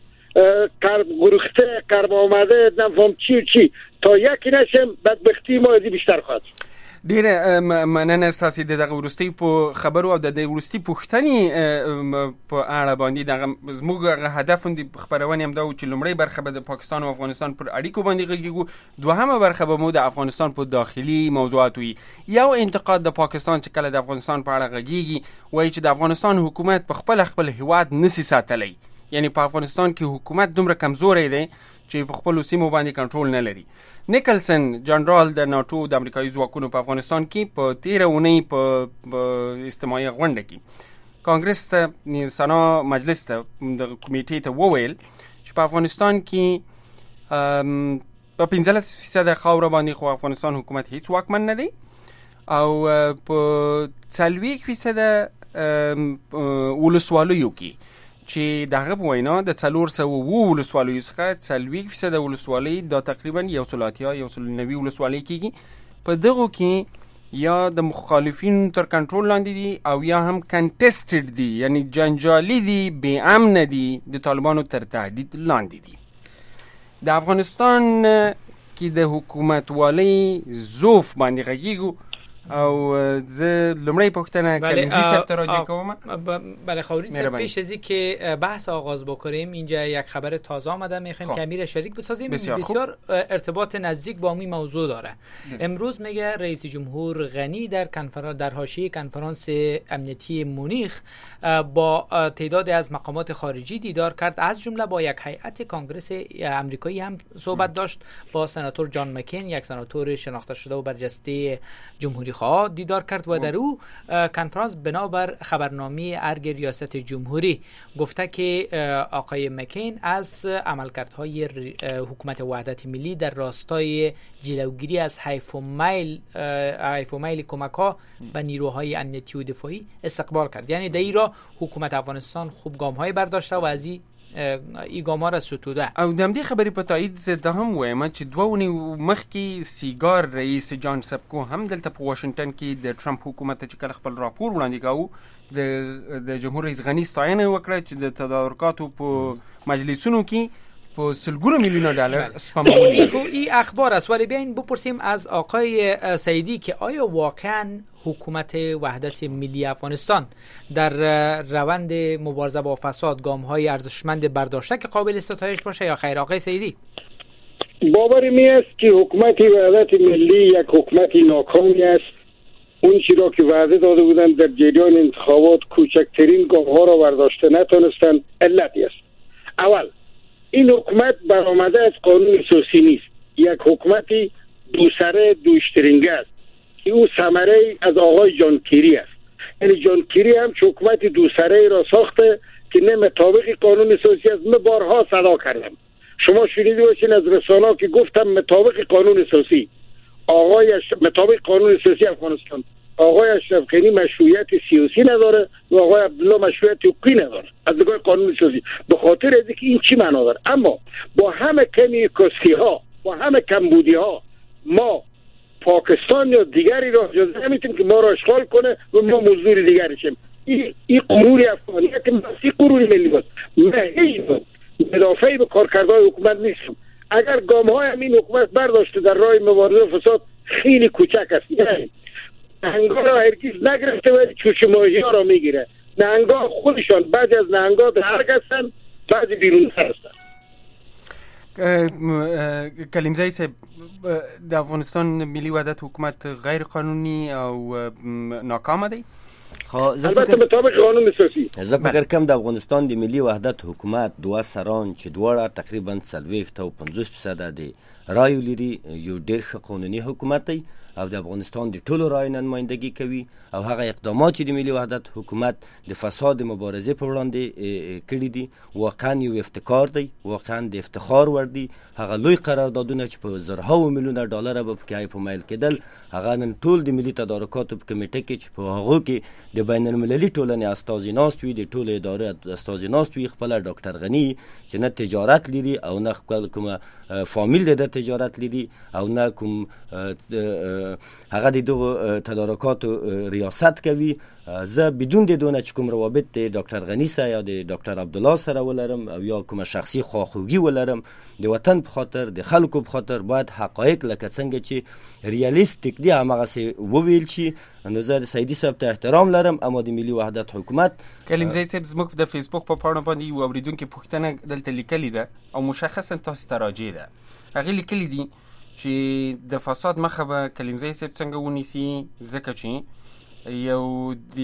گروخته، قرب آمده، نفهم چی تا یکی نشیم، بدبختی ما ازی بیشتر خواهد. ډیره مننه ستاسو د دغه ورستي په خبرو او د ورستي پوښتنې په اړه باندې دغه زموږ هدف د خبرونه هم دا و چې لومړی برخه به د پاکستان او افغانستان پر اړیکو باندې غږیږو، دوهمه برخه به مو د افغانستان په داخلي موضوعات وي. یو انتقاد د پاکستان چې کله د افغانستان په اړه غږیږي وایي چې د افغانستان حکومت په خپل هیواد نسی ساتلی، یعنی په افغانستان کې حکومت دومره کمزورې دی چې په خپل سیمو باندې کنټرول نه لري. نیکلسن جنرال د ناتو د امریکایي ځواکونو په افغانستان کې په 13 اونۍ په اجتماعي غونډه کې کانګرس ته سنا مجلس ته د کمیټې ته وویل چې په افغانستان کې په 15% خاور باندې خو افغانستان حکومت هیڅ واکمن نه دی او په 40% ولسوالیو کې چې دغه په وینا د 400 ولسوالیو څخه 40% ولسوالۍ دا تقریبا 190 ولسوالۍ کېږي. په دغه کې یا د مخالفین تر کنټرول لاندې دي او یا هم کنټیسټډ دي، یعنی جنجالي دي، بې امن دي، د طالبانو تر تهدید لاندې دي. د افغانستان کې د حکومت والی زوف باندې غږیږو او زه لومړی پوښتنه کلمزی صاحب ته راجع کوم. بله خورین صاحب، پیش از اینکه بحث آغاز بکنیم اینجا یک خبر تازه آمده میخوایم که امیر شریک بسازیم. بسیار ارتباط نزدیک با این موضوع داره. امروز میگه رئیس جمهور غنی در حاشیه کنفرانس امنیتی مونیخ با تعدادی از مقامات خارجی دیدار کرد، از جمله با یک هیئت کانگرس آمریکایی هم صحبت داشت، با سناتور جان مکین، یک سناتور شناخته شده و برجسته جمهوری خواه دیدار کرد و در او کنفرانس بنابر خبرنامه ارگ ریاست جمهوری گفته که آقای مکین از عملکردهای حکومت وحدت ملی در راستای جلوگیری از حیف و میل کمک‌ها به نیروهای امنیتی و دفاعی استقبال کرد. یعنی در ایران حکومت افغانستان خوب گام‌های برداشته و از این گام‌ها را ستوده. او د همدې خبرې په تایید زه هم وایم چې 2 اونۍ مخکې سیګار رئیس جان سبکو هم دلته په واشنگټن کې د ټرمپ حکومت چې کله خپل راپور وړاندې کاوه د جمهور رئیس غنی ستاینه وکړه چې د تدارکاتو په مجلسونو کې په سلګونو میلیون دلار سپمول. این اخبار است، ولی بیاین بپرسیم از آقای سعیدی که آیا واقعا حکومت وحدت ملی افغانستان در روند مبارزه با فساد گام‌های ارزشمند برداشته که قابل ستایش باشه یا خیر؟ آقای سیدی، باور می است که حکومت وحدت ملی یک حکومت ناکامی است. اون چیزی را که وعده داده بودند در جریان انتخابات کوچکترین گام‌ها را برداشته نتونستند. علتی است. اول، این حکومت برآمده از قانون اساسی نیست. یک حکومت دو سره دو اشترینگه است که او ثمره از آقای جان کیری است. یعنی جان کیری هم حکومت دو سره را ساخته که نه مطابق قانون اساسی است. من بارها صدا کردم، شما شنیده باشین از رسانه‌ها که گفتم مطابق قانون اساسی، مطابق قانون اساسی افغانستان آقای اشرف غنی مشروعیت سیاسی نداره و آقای عبدالله مشروعیت حقوقی نداره از نگاه قانون اساسی. به خاطر از اینکه این چی معنا داره؟ اما با همه کمی کسکی ها، با همه کمبودی ها، ما پاکستان یا دیگری را اجازه نمیدیم که ما را اشغال کنه و ما مزدور دیگری شیم. این غرور افغانیت که غرور ملی بود. من هیچ مدافعی به کارکردهای حکومت نیستم. اگر گام‌های همین حکومت برداشته در راه مبارزه فساد خیلی کوچک است. یعنی نهنگا را هرگز نگرفته ولی چوچه ماهی‌ها را میگیره. نهنگا خودشان بعد از نهنگا درک هستن، بعد بیرون هستن. کلیمزی صاحب، د افغانستان ملی وحدت حکومت غیر قانونی او ناکام دی؟ البته مطابق قانون اساسی. زه فکر کوم د افغانستان د ملی وحدت حکومت دوه سران چې دواړه تقریبا 40 او 50% د رایو لري یو ډېر ښه قانوني حکومت دی او د افغانستان د ټولو رایو نمایندګي کوي او هغه اقدامات چې د ملی وحدت حکومت د فساد مبارزې په وړاندې کړي دي واقعا یو افتخار دی، واقعا د افتخار ور دي. هغه لوی قراردادونه چې په زرهاو میلیونه ډالر به پکې په مایل کېدل، هغه نن ټول د ملي تدارکاتو په کمیټه کې چې په هغو کې د بین المللي ټولنې استازي ناست وي، د ټولو ادارې استازي ناست وي، خپله ډاکټر غني چې نه تجارت لري او نه کومه فامیل د تجارت لري او نه کوم هغه د دغو تدارکاتو ریاست کوي. زه بدون د دونه چې کوم روابط د ډاکټر غني سره یا د ډاکټر عبدالله سره ولرم او یا کومه شخصي خواخوږي ولرم، د وطن په خاطر، د خلکو په خاطر باید حقایق لکه څنګه چې ریالیستیک دي هماغسې وویل شي. نو زه د سیدي صاحب ته احترام لرم، اما د ملي وحدت حکومت کلیمزی صاحب زموږ د فیسبوک په پاڼه باندې یو اوریدونکي پوښتنه دلته لیکلې ده او مشخصا تاسو ته راجع ده. هغې لیکلي دي چې د فساد مخه به کلیمزی صاحب څنګه ونیسي، ځکه چې یو د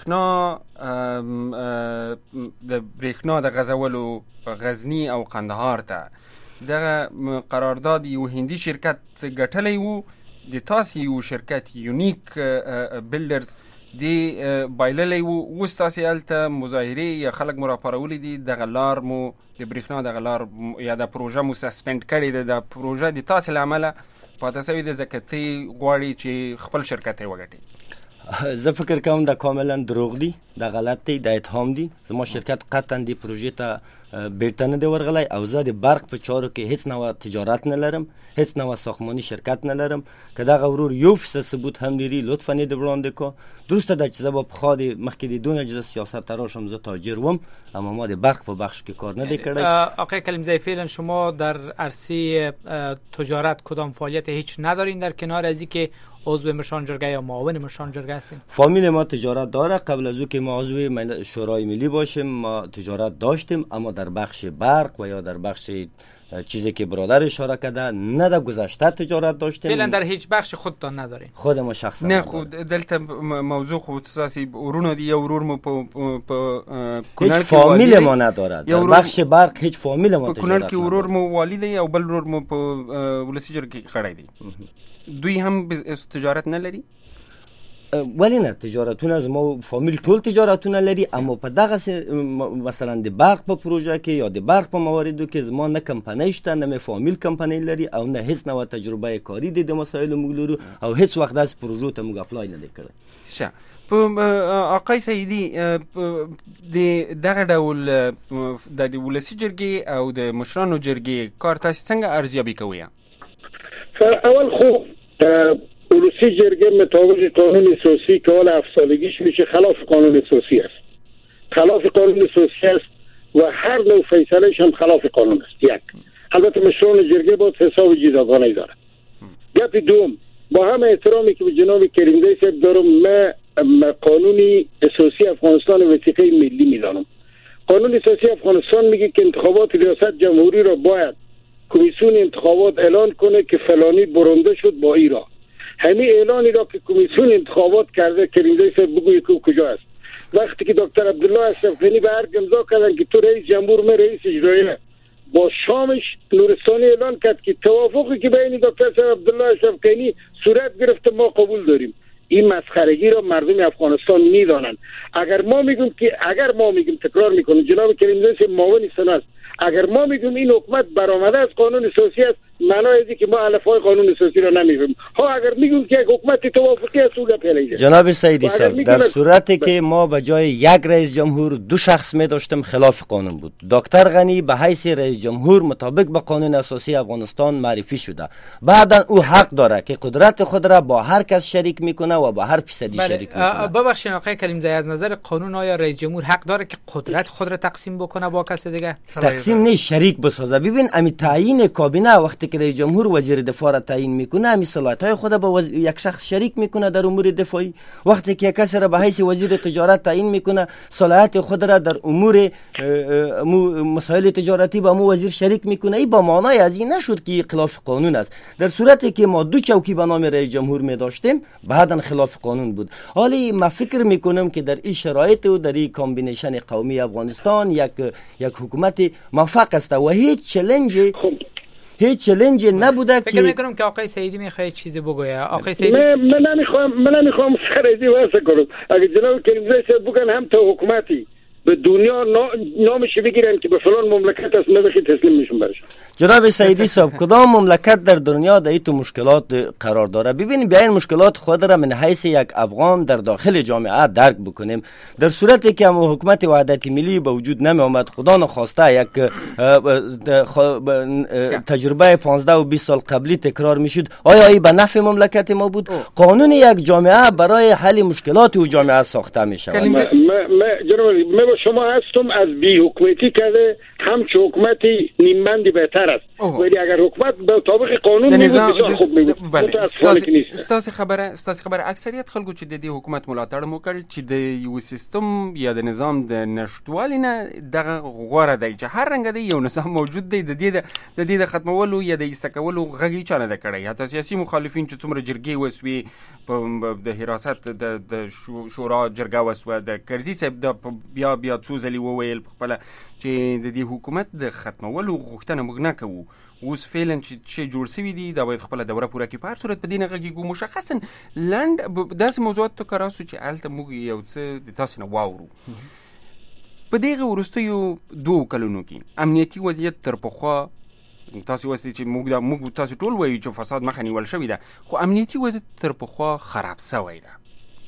برېښنا د غځولو غزنی او قندهار ته دغه قرارداد یو هندي شرکت ګټلی وو، د تاسې یو شرکت یونیک بلډرز دی بایللی وو. اوس تاسې هلته مظاهرې یا خلک مو راپارولی دي، دغه لار مو د برېښنا دغه لار یا د پروژه مو سسپینډ کړې ده، د پروژه د تاسې له امله پاته شوې ده ځکه ته غواړې چې خپل شرکت یې وګټې. زه فکر کوم دا کاملا دروغ دی، دا غلط دی، دا اتهام دی. زما شرکت قطعا دی پروژې ته بیرته نه دی ورغلی او زه د برق په چارو کې هیڅ نوع تجارت نه لرم، هیڅ نوع ساختماني شرکت نه لرم. که دغه ورور 1% ثبوت هم لري لطفا یې د وړاندې کو. درسته ده چې زه به پخوا مخکې د دونه چې سیاست تراشم زه تاجر وم، اما ما د برق په بخش کې کار نه دی کړی. آقای کلیمزی، فعلا شما در عرصه تجارت کدام فعالیت هیچ ندارین در کنار از اینکه عضو مشانجرگاه یا معاون مشانجرگاه هستیم؟ فامیل ما تجارت داره. قبل از او که ما عضو شورای ملی باشیم ما تجارت داشتیم، اما در بخش برق و یا در بخش چیزی که برادر اشاره کرده نه در گذشته تجارت داشتیم. فعلا در هیچ بخش خودتان ندارین؟ خود ما شخصا نه. خود دلته موضوع خود اساسی ورونه دی، یو ورور مو په هیچ فامیل ما نداره. در بخش برق هیچ فامیل ما تجارت نداره. کونړ کې ورور مو والی دی او بل ورور مو په ولسی جرګه کې خړای دی. دوی هم تجارت نه لري؟ ولی نه، تجارتونه زما فامیل ټول تجارتونه لري، اما په دغه مثلا د برق په پروژه کې یا د برق په مواردو کې زما نه کمپنۍ شته، نه مې فامیل کمپنۍ لري او نه هیڅ نوع تجربه کاری د مسایلو موږ لرو او هیڅ وخت داسې پروژو ته موږ اپلای نه دی کړی. ښه. آقای سیدي، د دغه ډول د ولسي جرګې او د مشرانو جرګې کار تاسې څنګه ارزیابي کوئ؟ اول خب ولسی جرگه مطابق قانون اساسی که حال 7 سالگیش میشه خلاف قانون اساسی است، خلاف قانون اساسی است و هر نوع فیصلهش هم خلاف قانون است. یک، البته مشران جرگه باید حساب جداگانه داره. گپ دوم، با هم احترامی که به جناب کریمزی صاحب دارم، من قانون اساسی افغانستان وثیقه ملی میدانم. قانون اساسی افغانستان میگه که انتخابات ریاست جمهوری را باید کمیسیون انتخابات اعلان کنه که فلانی برنده شد با ایران. همین اعلانی را که کمیسیون انتخابات کرده کریمزی صاحب بگویه که کجا است؟ وقتی که دکتر عبدالله اشرف غنی به ارگ امضا کردن که تو رئیس جمهور، من رئیس اجرایی، با شامش نورستانی اعلان کرد که توافقی که بین دکتر عبدالله اشرف غنی صورت گرفته ما قبول داریم. این مسخرگی را مردم افغانستان میدانند. اگر ما میگیم تکرار میکنیم جناب کریمزی صاحب معاون سنا است، اگر ما میگیم این حکومت برآمده از قانون اساسی است، معنای اینه که ما الفبای قانون اساسی را نمیفهمیم. ها اگر میگیم که یک حکومت توافقی است اون پیلیده. جناب سیدی صاحب، در صورتی که ما به جای یک رئیس جمهور 2 شخص می داشتیم خلاف قانون بود. دکتر غنی به حیث رئیس جمهور مطابق به قانون اساسی افغانستان معرفی شده. بعدا او حق داره که قدرت خود را با هر کس شریک میکنه و با هر فیصدی شریک میکنه. ببخشید آقای کلیمزی، از نظر قانون آیا رئیس جمهور حق داره که قدرت خود را تقسیم بکنه با کس دیگه؟ تقسیم نه، شریک بسازه. ببین امی تعیین کابینه وقتی که رئیس جمهور وزیر دفاع را تعیین میکنه، امی صلاحیت‌های خود با یک شخص شریک میکنه در امور دفاعی. وقتی که کسی را به حیث وزیر تجارت تعیین میکنه، صلاحیت خود را در امور مسائل تجارتی با مو وزیر شریک میکنه. این با معنای از این نشد که خلاف قانون است. در صورتی که ما 2 چوکی به نام رئیس جمهور می داشتیم، بعداً خلاف قانون بود. حالا من فکر میکنم که در این شرایط و در این کامبینیشن قومی افغانستان یک حکومت موفق است و هیچ چالنجی نبوده. فکر میکنم که آقای سیدی میخواد چیزی بگویه. آقای سیدی من نمیخوام سرزی واسه کنم. اگه جناب کریمزی صاحب بگن هم تا حکومتی به دنیا نامش بگیرن که به فلان مملکت است، نمیشه تسلیم میشون برش. جناب سیدی صاحب، کدام مملکت در دنیا در این مشکلات قرار داره؟ ببینید بیا این مشکلات خود را من حیث یک افغان در داخل جامعه درک بکنیم. در صورتی که هم حکومت وحدت ملی به وجود نمی آمد، خدا نخواسته یک تجربه 15 و 20 سال قبلی تکرار میشد، آیا این به نفع مملکت ما بود؟ قانون یک جامعه برای حل مشکلات او جامعه ساخته می شود. من با شما هستم از بی حکومتی کرده همچه حکومتی نیمبندی بهتر است. ولی اگر حکومت به طابق قانون میبود بسیار خوب میبود. ستاسو خبر اکثریت خلکو چې د دې حکومت ملاتړ مو کړ چې د یو سیستم یا د نظام د نشټوالي نه دغه غوړه دی چې هر رنګ دی یو نظام موجود دی د دې د ختمولو یا د استکولو غږی چانه د کړی. حتی سیاسي مخالفین چې څومره جرګې وسوي د حراست د شورا جرګه وسوه د کرزي صاحب د بیا څو ځلې وویل خپل چې د دې حکومت د ختمولو غوښتنه موږ نه کوو. اوس فعلا چې جوړ شوی دی دا باید خپل دوره پوره کړي. په هر صورت په دې نه غږیږو. مشخصا لنډ داسې موضوعات ته راسو چې هلته موږ یو څه د تاسو نه واورو. په دغه وروستیو 2 کلونو کې امنیتي وضعیت تر پخوا تاسو وایي چې موږ تاسو ټول وایو چې فساد مخه نیول شوی ده، خو امنیتي وضعیت تر پخوا خراب شوی ده.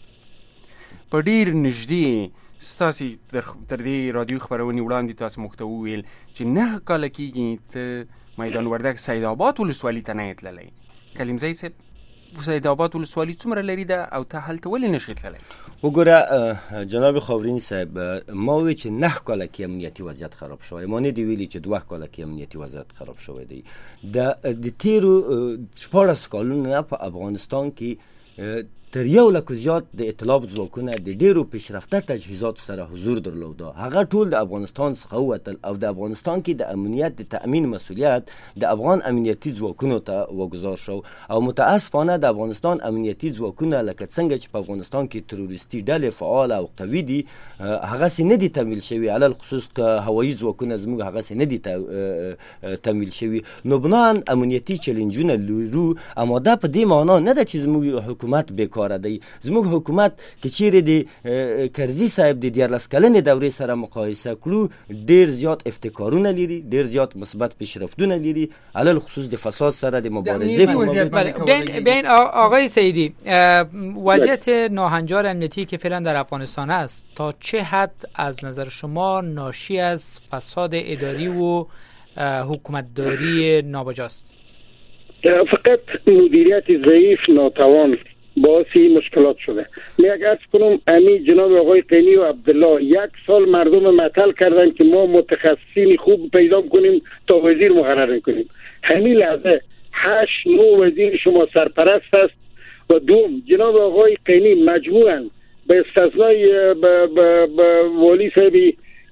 په ډیر نږدې ستاسو تر دې رادیو خبرونې وړاندې تاسو موږ ته وویل چې 9 کاله کېږي ته میدان وردګ سید آباد ولسوالۍ ته نه تللی. کلیمزی صاحب، سید آباد ولسوالۍ څومره لري ده او ته هلته ولې نشې تللی؟ وګوره جناب خاورین صاحب، ما وی چې 9 کاله کې امنیتي وضعیت خراب شوی، ما نه دی ویلي چې 2 کاله کې امنیتي وضعیت خراب شوی دی. د تیرو 14 کلونو په افغانستان کې تر 1 لک زیات د اطلاع ځواکونه د ډیرو پیشرفته تجهیزات سره حضور درلوده. هغه ټول د افغانستان څخه ووتل او د افغانستان کې د امنیت د تأمین مسؤلیت د افغان امنیتي ځواکونو ته وګزار شو. او متاسفانه د افغانستان امنیتي ځواکونه لکه څنګه چې په افغانستان کې تروریستي ډلې فعال او قوي دي، هغه سي نه دي تمویل شوی. علل خصوص هوایي ځواکونه زموږ هغه سي نه دي تمویل شوی. نو بنان امنیتي چیلنجونه لرو، اما دا په دې معنا نه ده چې زموږ حکومت بیکاره دی. زموږ حکومت که چیرې د کرزي صاحب د 14 کلنې دورې سره مقایسه کړو، ډیر زیات افتکارونه لري، ډیر زیات مثبت پیشرفتونه لري، علل خصوص د فساد سره د مبارزه. بین آقای سیدی، وضعیت ناهنجار امنیتی که فعلا در افغانستان است تا چه حد از نظر شما ناشی از فساد اداری و حکومتداری نابجاست؟ فقط مدیریت ضعیف ناتوان باعث مشکلات شده. من عرض کنم امی جناب آقای غنی و عبدالله 1 سال مردم معطل کردن که ما متخصصین خوب پیدا کنیم تا وزیر مقرر کنیم. همین لحظه 8-9 وزیر شما سرپرست است و دوم جناب آقای قینی مجموعاً به استثنای والی صاحب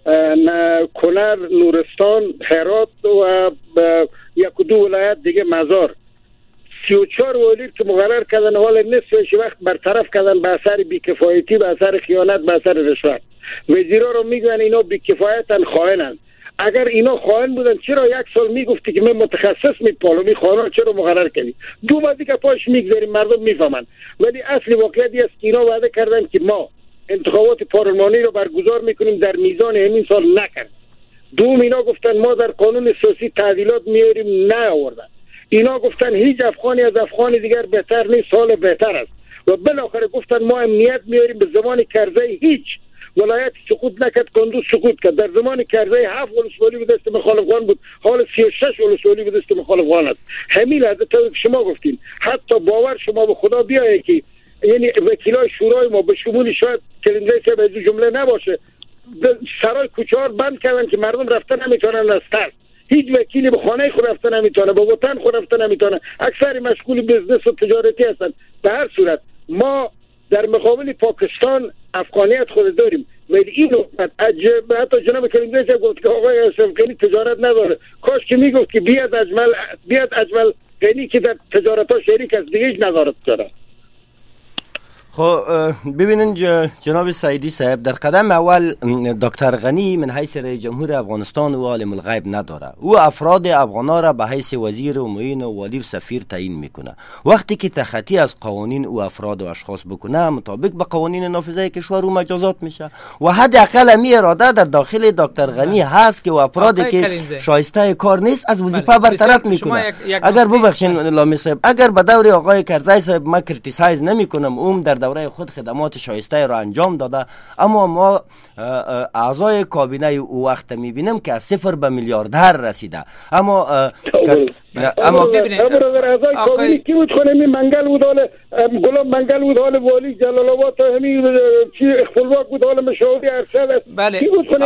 کنر، نورستان، هرات و یک دو ولایت دیگه مزار 34 والی که مقرر کردن حال نصفش وقت برطرف کردن به اثر بیکفایتی، به اثر خیانت، به اثر رشوت. وزیرا رو میگن اینا بیکفایتن، خائنن. اگر اینا خائن بودن چرا یک سال میگفتی که من متخصص میپالم این خائنا چرا مقرر کردی؟ دو بعدی که پاش میگذاریم مردم میفهمن. ولی اصل واقعیتی است که اینا وعده کردن که ما انتخابات پارلمانی رو برگزار میکنیم، در میزان همین سال نکرد. دوم اینا گفتن ما در قانون اساسی تعدیلات میاریم، نیاوردن. اینا گفتن هیچ افغانی از افغان دیگر بهتر نیست، سال بهتر است. و بالاخره گفتن ما امنیت میاریم. به زمان کرزی هیچ ولایت سقوط نکرد، کندوز سقوط کرد. در زمان کرزی 7 ولسوالی به دست مخالفان بود، حال 36 ولسوالی به دست مخالفان است. همین لحظه تا شما گفتین حتی باور شما به خدا بیایه که یعنی وکیلای شورای ما به شمول شاید کلینزی صاحب از جمله نباشه، سرای کوچه‌ها بند کردن که مردم رفتن نمیتونن از ترس. هیچ وکیلی به خانه خود رفتن نمیتونه، به وطن خود رفتن نمیتونه. اکثر مشغول بزنس و تجارتی هستن. به هر صورت ما در مقابل پاکستان افغانیت خود داریم، ولی این نقطه عجب. حتی جناب کلینزی صاحب گفت که آقای اشرف غنی تجارت نداره. کاش که میگفت که بیاد اجمل غنی که در تجارت‌ها شریک است دیگه هیچ نظارت داره. خب ببینین جناب سعیدی صاحب، در قدم اول دکتر غنی من حیث رئیس جمهور افغانستان و عالم الغیب نداره. او افراد افغانا را به حیث وزیر و معین و والی و سفیر تعیین میکنه. وقتی که تخطی از قوانین او افراد و اشخاص بکنه مطابق به قوانین نافذه کشور او مجازات میشه و حداقل می اراده در داخل دکتر غنی هست که و افرادی که شایسته کار نیست از وظیفه برطرف میکنه. اگر ببخشید لامی صاحب، اگر به دور آقای کرزی صاحب ما کریتیسایز نمیکنم، اون در دوره خود خدمات شایسته را انجام داده، اما ما اعضای کابینه او وقت میبینیم که از 0 به میلیاردر رسیده. اما ببینید اعضای کابینه کی بود؟ خونمی منگل بود، حال غلام منگل بود، حال والی جلال آباد، همین چی اخفلواک بود، حال مشاوری ارشد. بله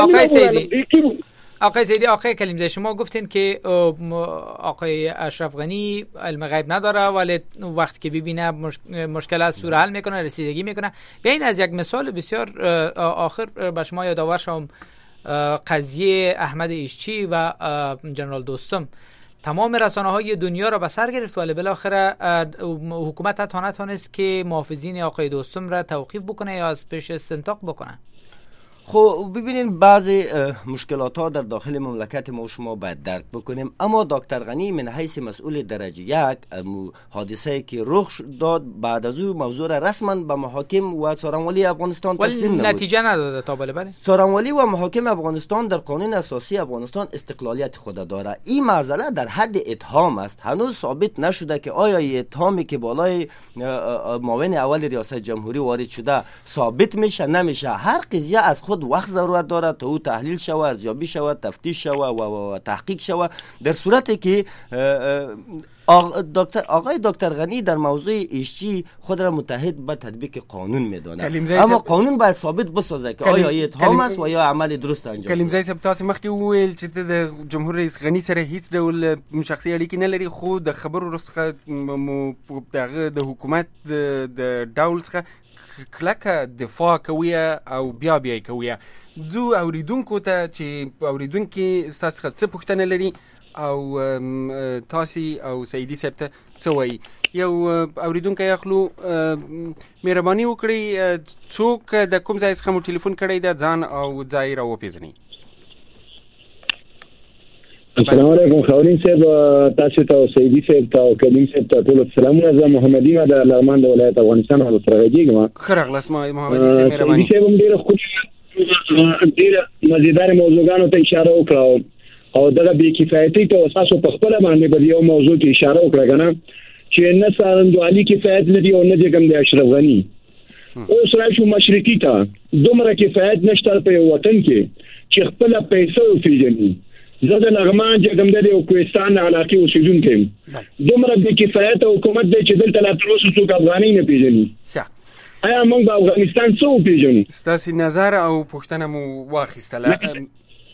آقای سیدی، آقای کلیمزی، شما گفتین که آقای اشرف غنی علم غیب نداره ولی وقتی که ببینه مشکلات سور حل میکنه، رسیدگی میکنه. بیاین از یک مثال بسیار آخر به شما یادآور شم، قضیه احمد ایشچی و جنرال دوستم. تمام رسانه‌های دنیا را به سر گرفت ولی بالاخره حکومت حتی نتونست که محافظین آقای دوستم را توقیف بکنه یا از پیش استنطاق بکنه. خب ببینین بعضی مشکلات ها در داخل مملکت ما شما باید درک بکنیم، اما دکتر غنی من حیث مسئول درجه 1 حادثه که رخ داد بعد از او موضوع را رسما به محاکم و څارنوالي افغانستان تسلیم نمود. نتیجه نداده تا بالا. بله څارنوالي و محاکم افغانستان در قانون اساسی افغانستان استقلالیت خود داره. این معضله در حد اتهام است، هنوز ثابت نشده که آیا اتهامی که بالای معاون اول ریاست جمهوری وارد شده ثابت میشه نمیشه. هر قضیه از خود وقت ضرورت داره تا او تحلیل شود، ارزیابی شود، تفتیش شود و تحقیق شود. در صورتی که آقای دکتر غنی در موضوع ایشچی خود را متحد به تطبیق قانون میدونه، اما قانون باید ثابت بسازه که آیا اتهام است و یا عمل درست انجام. کلیمزی صاحب تاسو مخکې وویل چې د جمهور رئیس غنی سره هیڅ ډول شخصي اړیکې نه لري، خو د خبرو ورڅخه د حکومت د ډول څخه کلکه دفاع کوي او بیا کوي. ځو اوریدونکو ته چې اوریدونکي ستاسو څه پوښتنه لري او تاسو او سیدی صاحب ته څه وایي. یو اوریدونکو اخلو، مهرباني وکړئ څوک د کوم ځای څخه مو ټلیفون کړی دا ځان او ځای را وپیژنئ. السلام علیکم خاورین صاحب، تاسو ته سیدی صاحب ته کریم صاحب ته ټول سلامونه. زه محمدی ما د لغمان د ولایت افغانستان او سره راځم. خرغلس ما محمدی صاحب مهرباني. صاحب ډیره خوش ډیره مزیدار موضوعاتو ته اشاره وکړه او دغه بې کفایتي ته تاسو په خپل باندې په یو موضوع کې اشاره وکړه کنه چې نه څارندوالي کفایت لري او نه کوم د اشرف غنی. اوس راشو مشرقي ته دومره کفایت نشته په وطن کې چې خپل پیسې وفیژني. زه د لغمان جګم د کوهستان علاقې اوسیدونکی یم. دومره بې کفایت حکومت دی چې دلته لا تر اوسه څوک افغانۍ نه پیژني. آیا موږ په افغانستان څه وپیژنو؟ ستاسو نظر او پوښتنه مو واخیستله.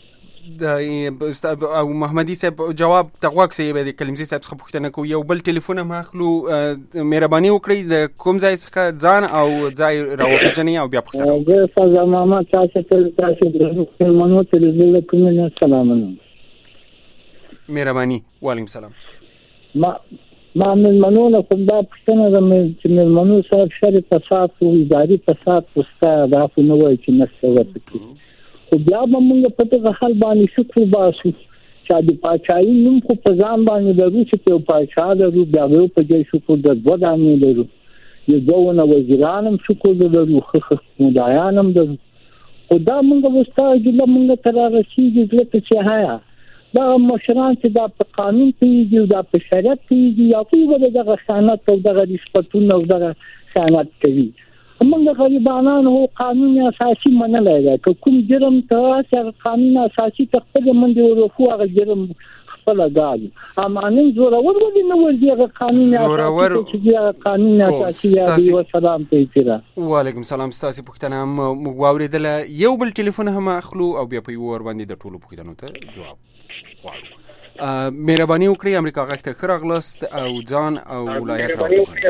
او محمدي صاحب جواب تغواک سي به کلمزي صاحب څخه پوښتنه کوي. یو بل ټلیفون هم اخلو. مهرباني وکړئ د کوم ځای څخه ځان او ځای راوپېژنئ او بیا پوښتنه وکړئ. زه فضا محمد تاسو ته منو تلویزیون کوم نه سلامونه. مهرباني. وعلیکم السلام. ما من منو نه کوم دا پښتنه چې من منو صاحب شری فساد او اداري فساد پستا دا خو نه وای چې نسته ورته. خو بیا موږ په دغه حال باندې شکر باسو چې د پاچاهي نوم خو په ځان باندې لرو چې په پاچا لرو بیا په دې شکر د ودانې لرو. یو دوه وزیران هم شکر لرو خو مدایان هم لرو. خو دا موږ وستاږي موږ تر هغه شي چې هيا دا مشران چې دا په قانون پیږي دا په شریعت پیږي یا په دغه خیانت او دغه رشوتونه او دغه خیانت کوي. موږ غریبانان هو قانون اساسي منلای دا کوم جرم ته چې قانون اساسي تخپل منډي ورخو هغه جرم خپل غاړي امانن زورور ودی نو ورځي هغه قانون اساسي چې هغه قانون اساسي دی. والسلام ته. وعلیکم السلام. تاسو پوښتنه مو واوریدله. یو بل ټلیفون هم اخلو او بیا په یو ور باندې د ټولو پوښتنو ته جواب غواړو. مهرباني وکړئ امریکا غږ ته ښه راغلاست او ځان او ولایت راوپېژنئ.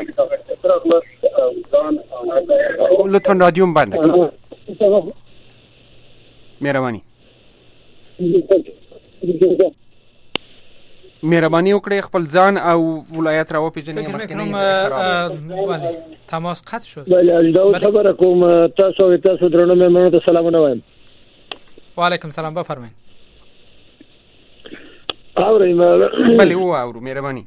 لطفا رادیو بند کړئ. مهرباني وکړئ خپل ځان او ولایت راوپېژنئ. تماس قطع شد. بله اجداو خبره کوم. تاسو درنو مېلمنو ته سلامونه وایم. وعلیکم السلام. بفرمایئ. بله واورو. مهرباني.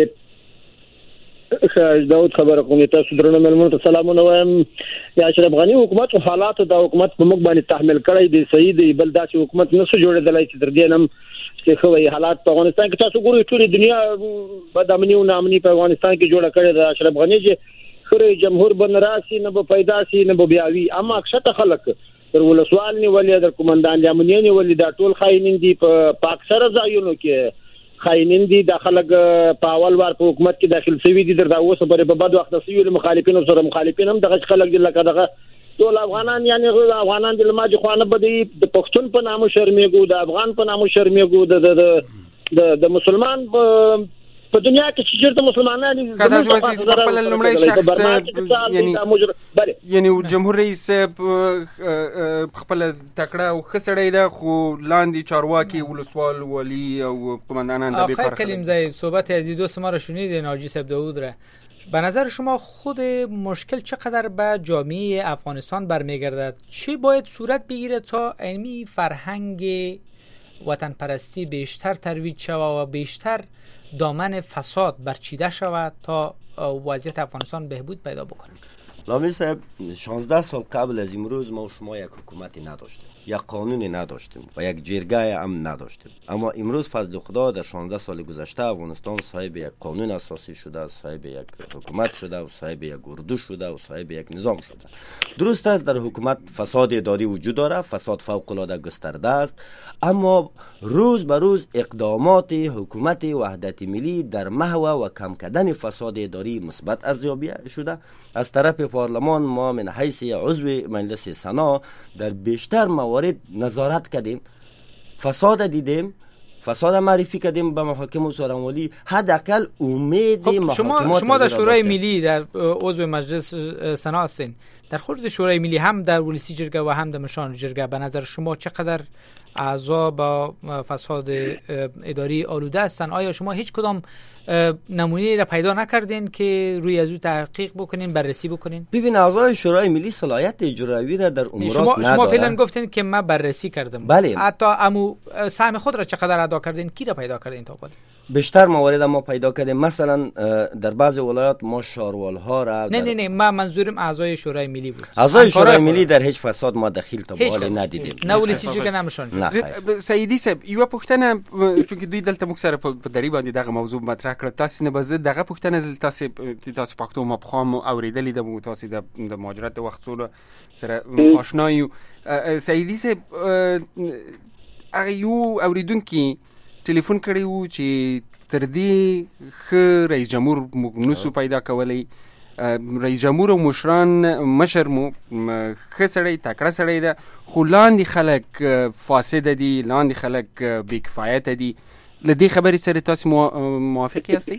داود خبره کوم. تاسو درنو مېلمنو ته سلامونه وایم. یا اشرف غنی حکومت او حالات د حکومت په موږ باندې تحمل کړی دی صحیح دی. بل داسې حکومت نشو جوړېدلای چې تر دې نم چې خوي حالات په افغانستان کې تاسو ګورئ ټول دنیا بدامنی او نامنی په افغانستان کې جوړه کړې ده. اشرف غنی چې خره جمهور بن راسي نه به پیدا سي نه به بیاوي اما اکثر خلک تر ولسوال نیولې در کومندان امنیت نیولې دا ټول خاینین دي په اکثر ځایونو کې خاینین دي. د خلک په اول وار په حکومت کې داخل شوی دي در دا اوسه پرې په بد وخت سوي مخالفین سره مخالفین هم دغه خلک دي لکه دغه ټول افغانان یعنی افغانان د لماجي خوانه بدی د پښتون په نامو شرمېګو د افغان په نامو شرمېګو د مسلمان په دنیا کې چې چیرته مسلمانان خپل لومړی شخص یعنی جمهور رئیس خپل تکړه او خسړی ده خو لاندې چارواکي ولسوال ولی او قماندانان د بیکار کلمزای صحبت عزیز دوست ما رو شنیدین ناجی صاحب داوود را. به نظر شما خود مشکل چقدر به جامعه افغانستان برمیگردد؟ چی باید صورت بگیره تا علمی فرهنگ وطن پرستی بیشتر ترویج شود و بیشتر دامن فساد برچیده شود تا وضعیت افغانستان بهبود پیدا بکنه؟ لامی صاحب 16 سال قبل از امروز ما و شما یک حکومتی نداشتیم، یک قانونی نداشتیم و یک جرگه هم نداشتیم. اما امروز فضل خدا در 16 سال گذشته افغانستان صاحب یک قانون اساسی شده، صاحب یک حکومت شده و صاحب یک اردو شده و صاحب یک نظام شده. درست است در حکومت فساد اداری وجود داره، فساد فوق العاده گسترده است، اما روز به روز اقدامات حکومت وحدت ملی در محو و کم کردن فساد اداری مثبت ارزیابی شده. از طرف پارلمان ما من حیث عضو مجلس سنا در بیشتر موارد نظارت کردیم، فساد دیدیم، فساد معرفی کردیم به محاکم و سرانوالی. حداقل امید محاکمات. شما در شورای ملی در عضو مجلس سنا هستین، در خود شورای ملی هم در ولسی جرگه و هم در مشان جرگه، به نظر شما چقدر اعضا با فساد اداری آلوده هستن؟ آیا شما هیچ کدام نمونه را پیدا نکردین که روی از او تحقیق بکنین، بررسی بکنین؟ ببین اعضای شورای ملی صلاحیت اجرایی را در امورات نداره. شما فعلا گفتین که من بررسی کردم. بله. حتی سهم خود را چقدر ادا کردین؟ کی را پیدا کردین تا بعد؟ بیشتر موارد ما پیدا کردیم. مثلا در بعض ولایات ما شاروال ها را نه من منظورم اعضای شورای ملی بود. اعضای شورای ملی در هیچ فساد ما دخیل تا به حال ندیدیم. نه ولسی جرګه نمشون. سیدی صاحب یو پوښتنه چې دوی دلته موږ سره په دری باندې دغه موضوع مطرح کړ، تاسو نه بزه دغه پوښتنه تاسو پښتو ما په خام اوریدلې د مو تاسو د مهاجرت د وخت سره آشنا یو. سیدی صاحب هغه یو اوریدونکو ټلیفون کړی وو چې تر دې خ رئیس جمهور موږ نسو پیدا کولای رئیس جمهور او مشر مو خسړی تکړه سړی ده، خو لاندې خلک فاسد دي، لاندې خلک بې کفایت دي. لدې خبرې سره تاسو موافق یاستئ؟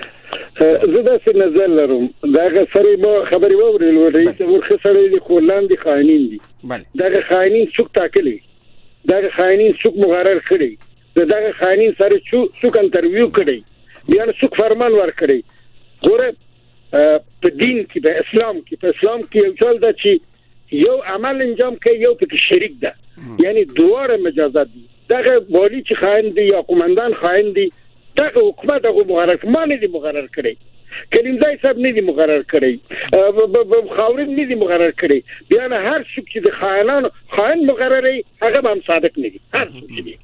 زه داسې نظر لرم، دغه سره ما خبرې واورېدل، رئیس جمهور خسړی دي خو لاندې خاینین دي. دغه خاینین څوک ټاکلي؟ دغه خاینین څوک مقرر کړي؟ دغه خاینین سره څوک انټرویو کړي؟ بیا څوک فرمان ورکړي؟ ګوره په دین کې، په اسلام کې یو چل ده چې یو عمل انجام کوي، یو پکې شریک ده، یعنی دواړه مجازات دي. دغه والی چې خاین دی یا قومندان خاین دی، دغه حکومت هغه مقرر کړي، ما نه دي مقرر کړي، کلیمزای صاحب نه دي مقرر کړي، خاورین نه دي مقرر کړي. بیا نه هر څوک چې د خاینانو خاین مقرري هغه هم صادق نه دي، هر څوک دي.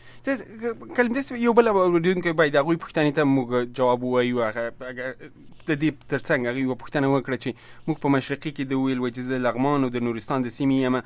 کلمدس یو بل اوریدونکو باید هغوی پوښتنې ته موږ جواب ووایو. اگر د دې ترڅنګ هغوی یوه پوښتنه وکړه چې موږ په مشرقي کې د ویل وایي چې د لغمان او د نورستان د سیمې یم،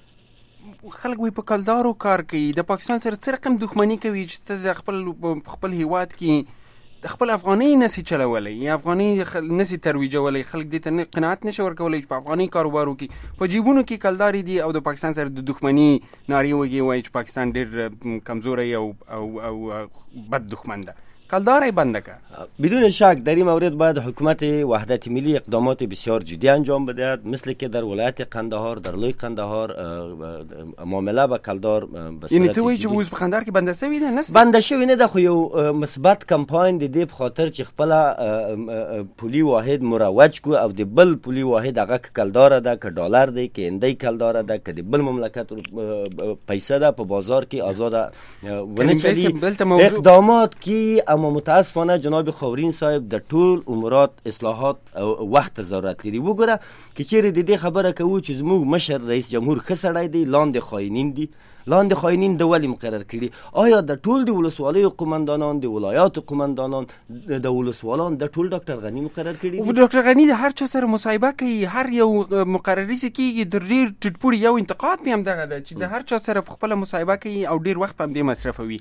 خلک وایي په کلدارو کار کوي، د پاکستان سره څه رقم دښمني کوي چې ته د خپل هیواد کې د خپل افغاني نسی چلولی یا افغاني نسی ترویجولی، خلک دې ته قناعت نشي ورکولی چې په افغاني کاروبار وکړي، په جیبونو کې کلداري دي او د پاکستان سره د دښمني نارې وږي وایي چې پاکستان ډېر کمزوری او بد دښمن ده. کلدارای بنده که. بدون شک در این مورد باید حکومت وحدت ملی اقدامات بسیار جدی انجام بدهد، مثل که در ولایت قندهار، در لوی قندهار معامله با کلدار یعنی تو وایي چې اوس په قندهار کې بنده شوی ده؟ نه بنده شوی نه ده، خو یو مثبت کمپاین د دې په خاطر چې خپل پولی واحد مروج کو او د بل پولی واحد هغه کلدار ده، که ډالر دی، که هندۍ کلدار ده، که د بل مملکت پیسه ده په بازار کې آزاد ونه چلی. اقدامات کی اما متاسفانه جناب خاورین صاحب د ټول امورات اصلاحات وخت ضرورت لري. وګوره که چیرې د دې خبره کوو چې زموږ مشر رئیس جمهور ښه سړی دی، لاندې خاینین دي، لاندې خاینین د ولې مقرر کړي؟ آیا د ټول د ولسوالیو قومندانان، د ولایاتو قومندانان، د ولسوالان د ټول ډاکټر غنی مقرر کړي دي؟ ډاکټر غنی د هر چا سره مصاحبه کوي، هر یو مقرري چې کیږي د ډېر ټیټپوړي یو انتقاد پې هم دغه ده چې د هر چا سره په خپله مصاحبه کوي او ډېر وخت هم دې مصرفوي.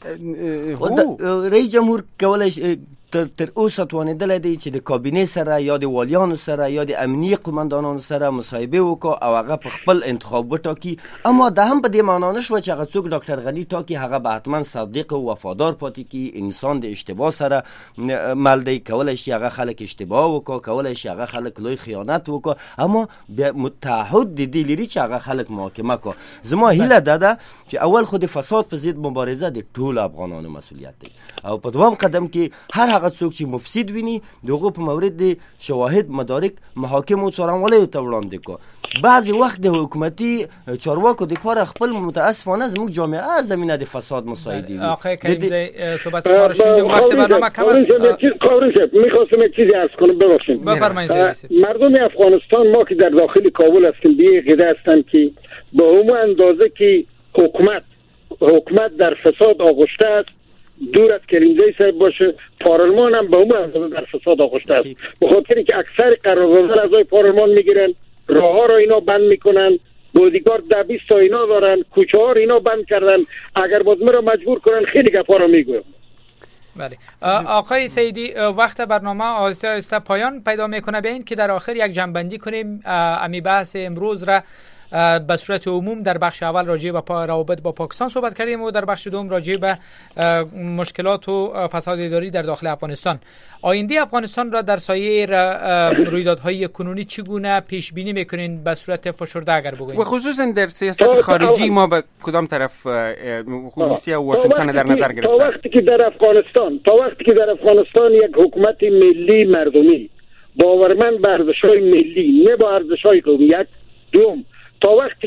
رئیس جمهور کولای تر اوسه توانیدلی دی چې د کابینې سره یا د والیانو سره یا د امنیه قومندانانو سره مصاحبه وکړي او هغه په خپل انتخاب وټاکي، اما دا هم په دې معنا نشوه چې هغه څوک ډاکټر غني ټاکي هغه به حتما صادق او وفادار پاتې کړي. انسان د اشتباه سره مل دی، کولی شي هغه خلک اشتباه وکړي، کولی شي هغه خلک لوی خیانت وکړي، اما متعهد د دې لري چې هغه خلک محاکمه کړي. زما هیله ده چې اول خو د فساد په ضد مبارزه د ټولو افغانانو مسؤلیت دی او په دوام قدم کې هر هغه څوک چې مفسد ویني دغه په مورد د شواهد مدارک محاکم او څارنوالۍ ته وړاندې کړي. بعضی وخت د حکومتي چارواکو د لپاره خپل متاسفانه زموږ جامعه زمینه د فساد مساعدی. آقای کریمزی صحبت شما رو شنیدیم، وقت برنامه کم است. می‌خواستم یک چیزی عرض کنم، ببخشید. بفرمایید. مردم افغانستان ما که در داخل کابل هستیم به عقیده هستند که به همون اندازه که حکومت در فساد آغشته است، دور از کریمزی صاحب باشه، پارلمان هم به همون اندازه در فساد آغشته است، به خاطر که اکثر قراردادها اعضای پارلمان میگیرن، راه‌ها را اینا بند میکنن، بودیگارد 10-20 تا اینا دارن، کوچه ها را اینا بند کردن. اگر باز مرا مجبور کنن خیلی گپا را میگویم. بله آقای سیدی، وقت برنامه آهسته آهسته پایان پیدا میکنه. به این که در آخر یک جنبندی کنیم امی بحث امروز را به صورت عموم در بخش اول راجع به روابط با پاکستان صحبت کردیم و در بخش دوم راجع به مشکلات و فساد اداری در داخل افغانستان. آینده افغانستان را در سایه رویدادهای کنونی چگونه پیش بینی میکنین به صورت فشرده اگر بگویید؟ و خصوصا در سیاست خارجی ما به کدام طرف روسیه و واشنگتن در نظر گرفتیم؟ تا وقتی که در افغانستان یک حکومت ملی مردمی باورمند به ارزش‌های ملی نه با ارزش‌های قومیت، دوم تا وقتی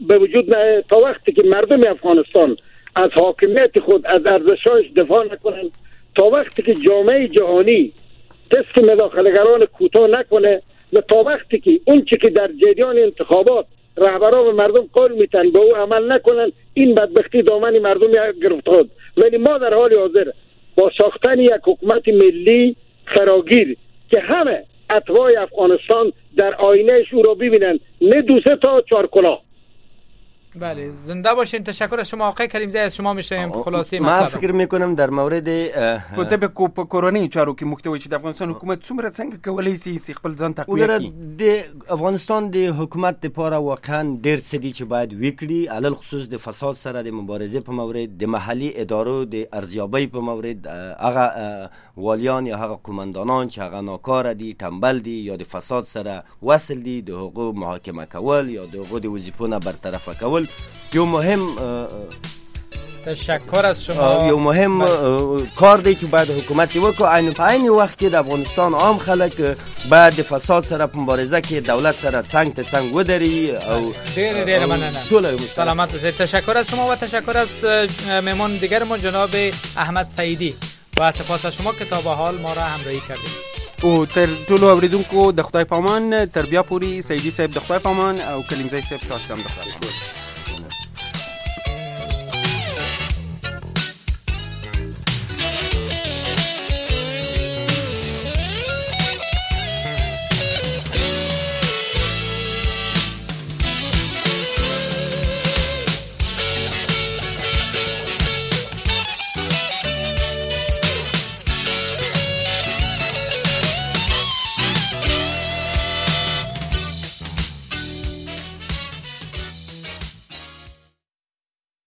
که مردم افغانستان از حاکمیت خود، از ارزش‌هاش دفاع نکنن، تا وقتی که جامعه جهانی دست مداخله‌گران کوتاه نکنه و تا وقتی که اون چیزی که در جریان انتخابات رهبران به مردم قول میتن به او عمل نکنن، این بدبختی دامن مردم گرفت خود. ولی ما در حال حاضر با ساختن یک حکومت ملی فراگیر که همه اتباع افغانستان در آینهش او را ببینن، نه 2 تا 4 کلاه. بله زنده باشین. تشکر از شما آقای کریمزی. از شما میشیم خلاصه ما مطلب. فکر میکنم در مورد په کورونی چارو کې محتوی چې د افغانستان حکومت څومره څنګه کولای شي خپل ځان تقویه کړي. د افغانستان د حکومت لپاره واقعا ډیر څه دي چې باید وکړي، علل خصوص د فساد سره د مبارزه په مورد، د محلي ادارو د ارزیابۍ په مورد، هغه والیان یا هغه قومندانان چې هغه ناکاره دي، تنبل دي یا د فساد سره وصل دي، د حقوق محاکمه کول یا د حقوق د وظیفو نه برطرف کول یو مهم تشکر از شما. یو مهم کار دی که باید حکومت وکړي. په عین وخت کې د افغانستان عام خلک باید د فساد سره په مبارزه کې دولت سره څنګ ته څنګ ودري. او ډیر مننه. سلامت باشید. تشکر از شما و تشکر از مهمان دیگرمون جناب احمد سعیدی و سپاس از شما که تا به حال ما را همراهی کردید. او تر ټولو اوریدونکو د خدای پامان، تر بیا پوری سعیدی صاحب د خدای پامان او کلیمزی صاحب تاسو هم د خدای پامان.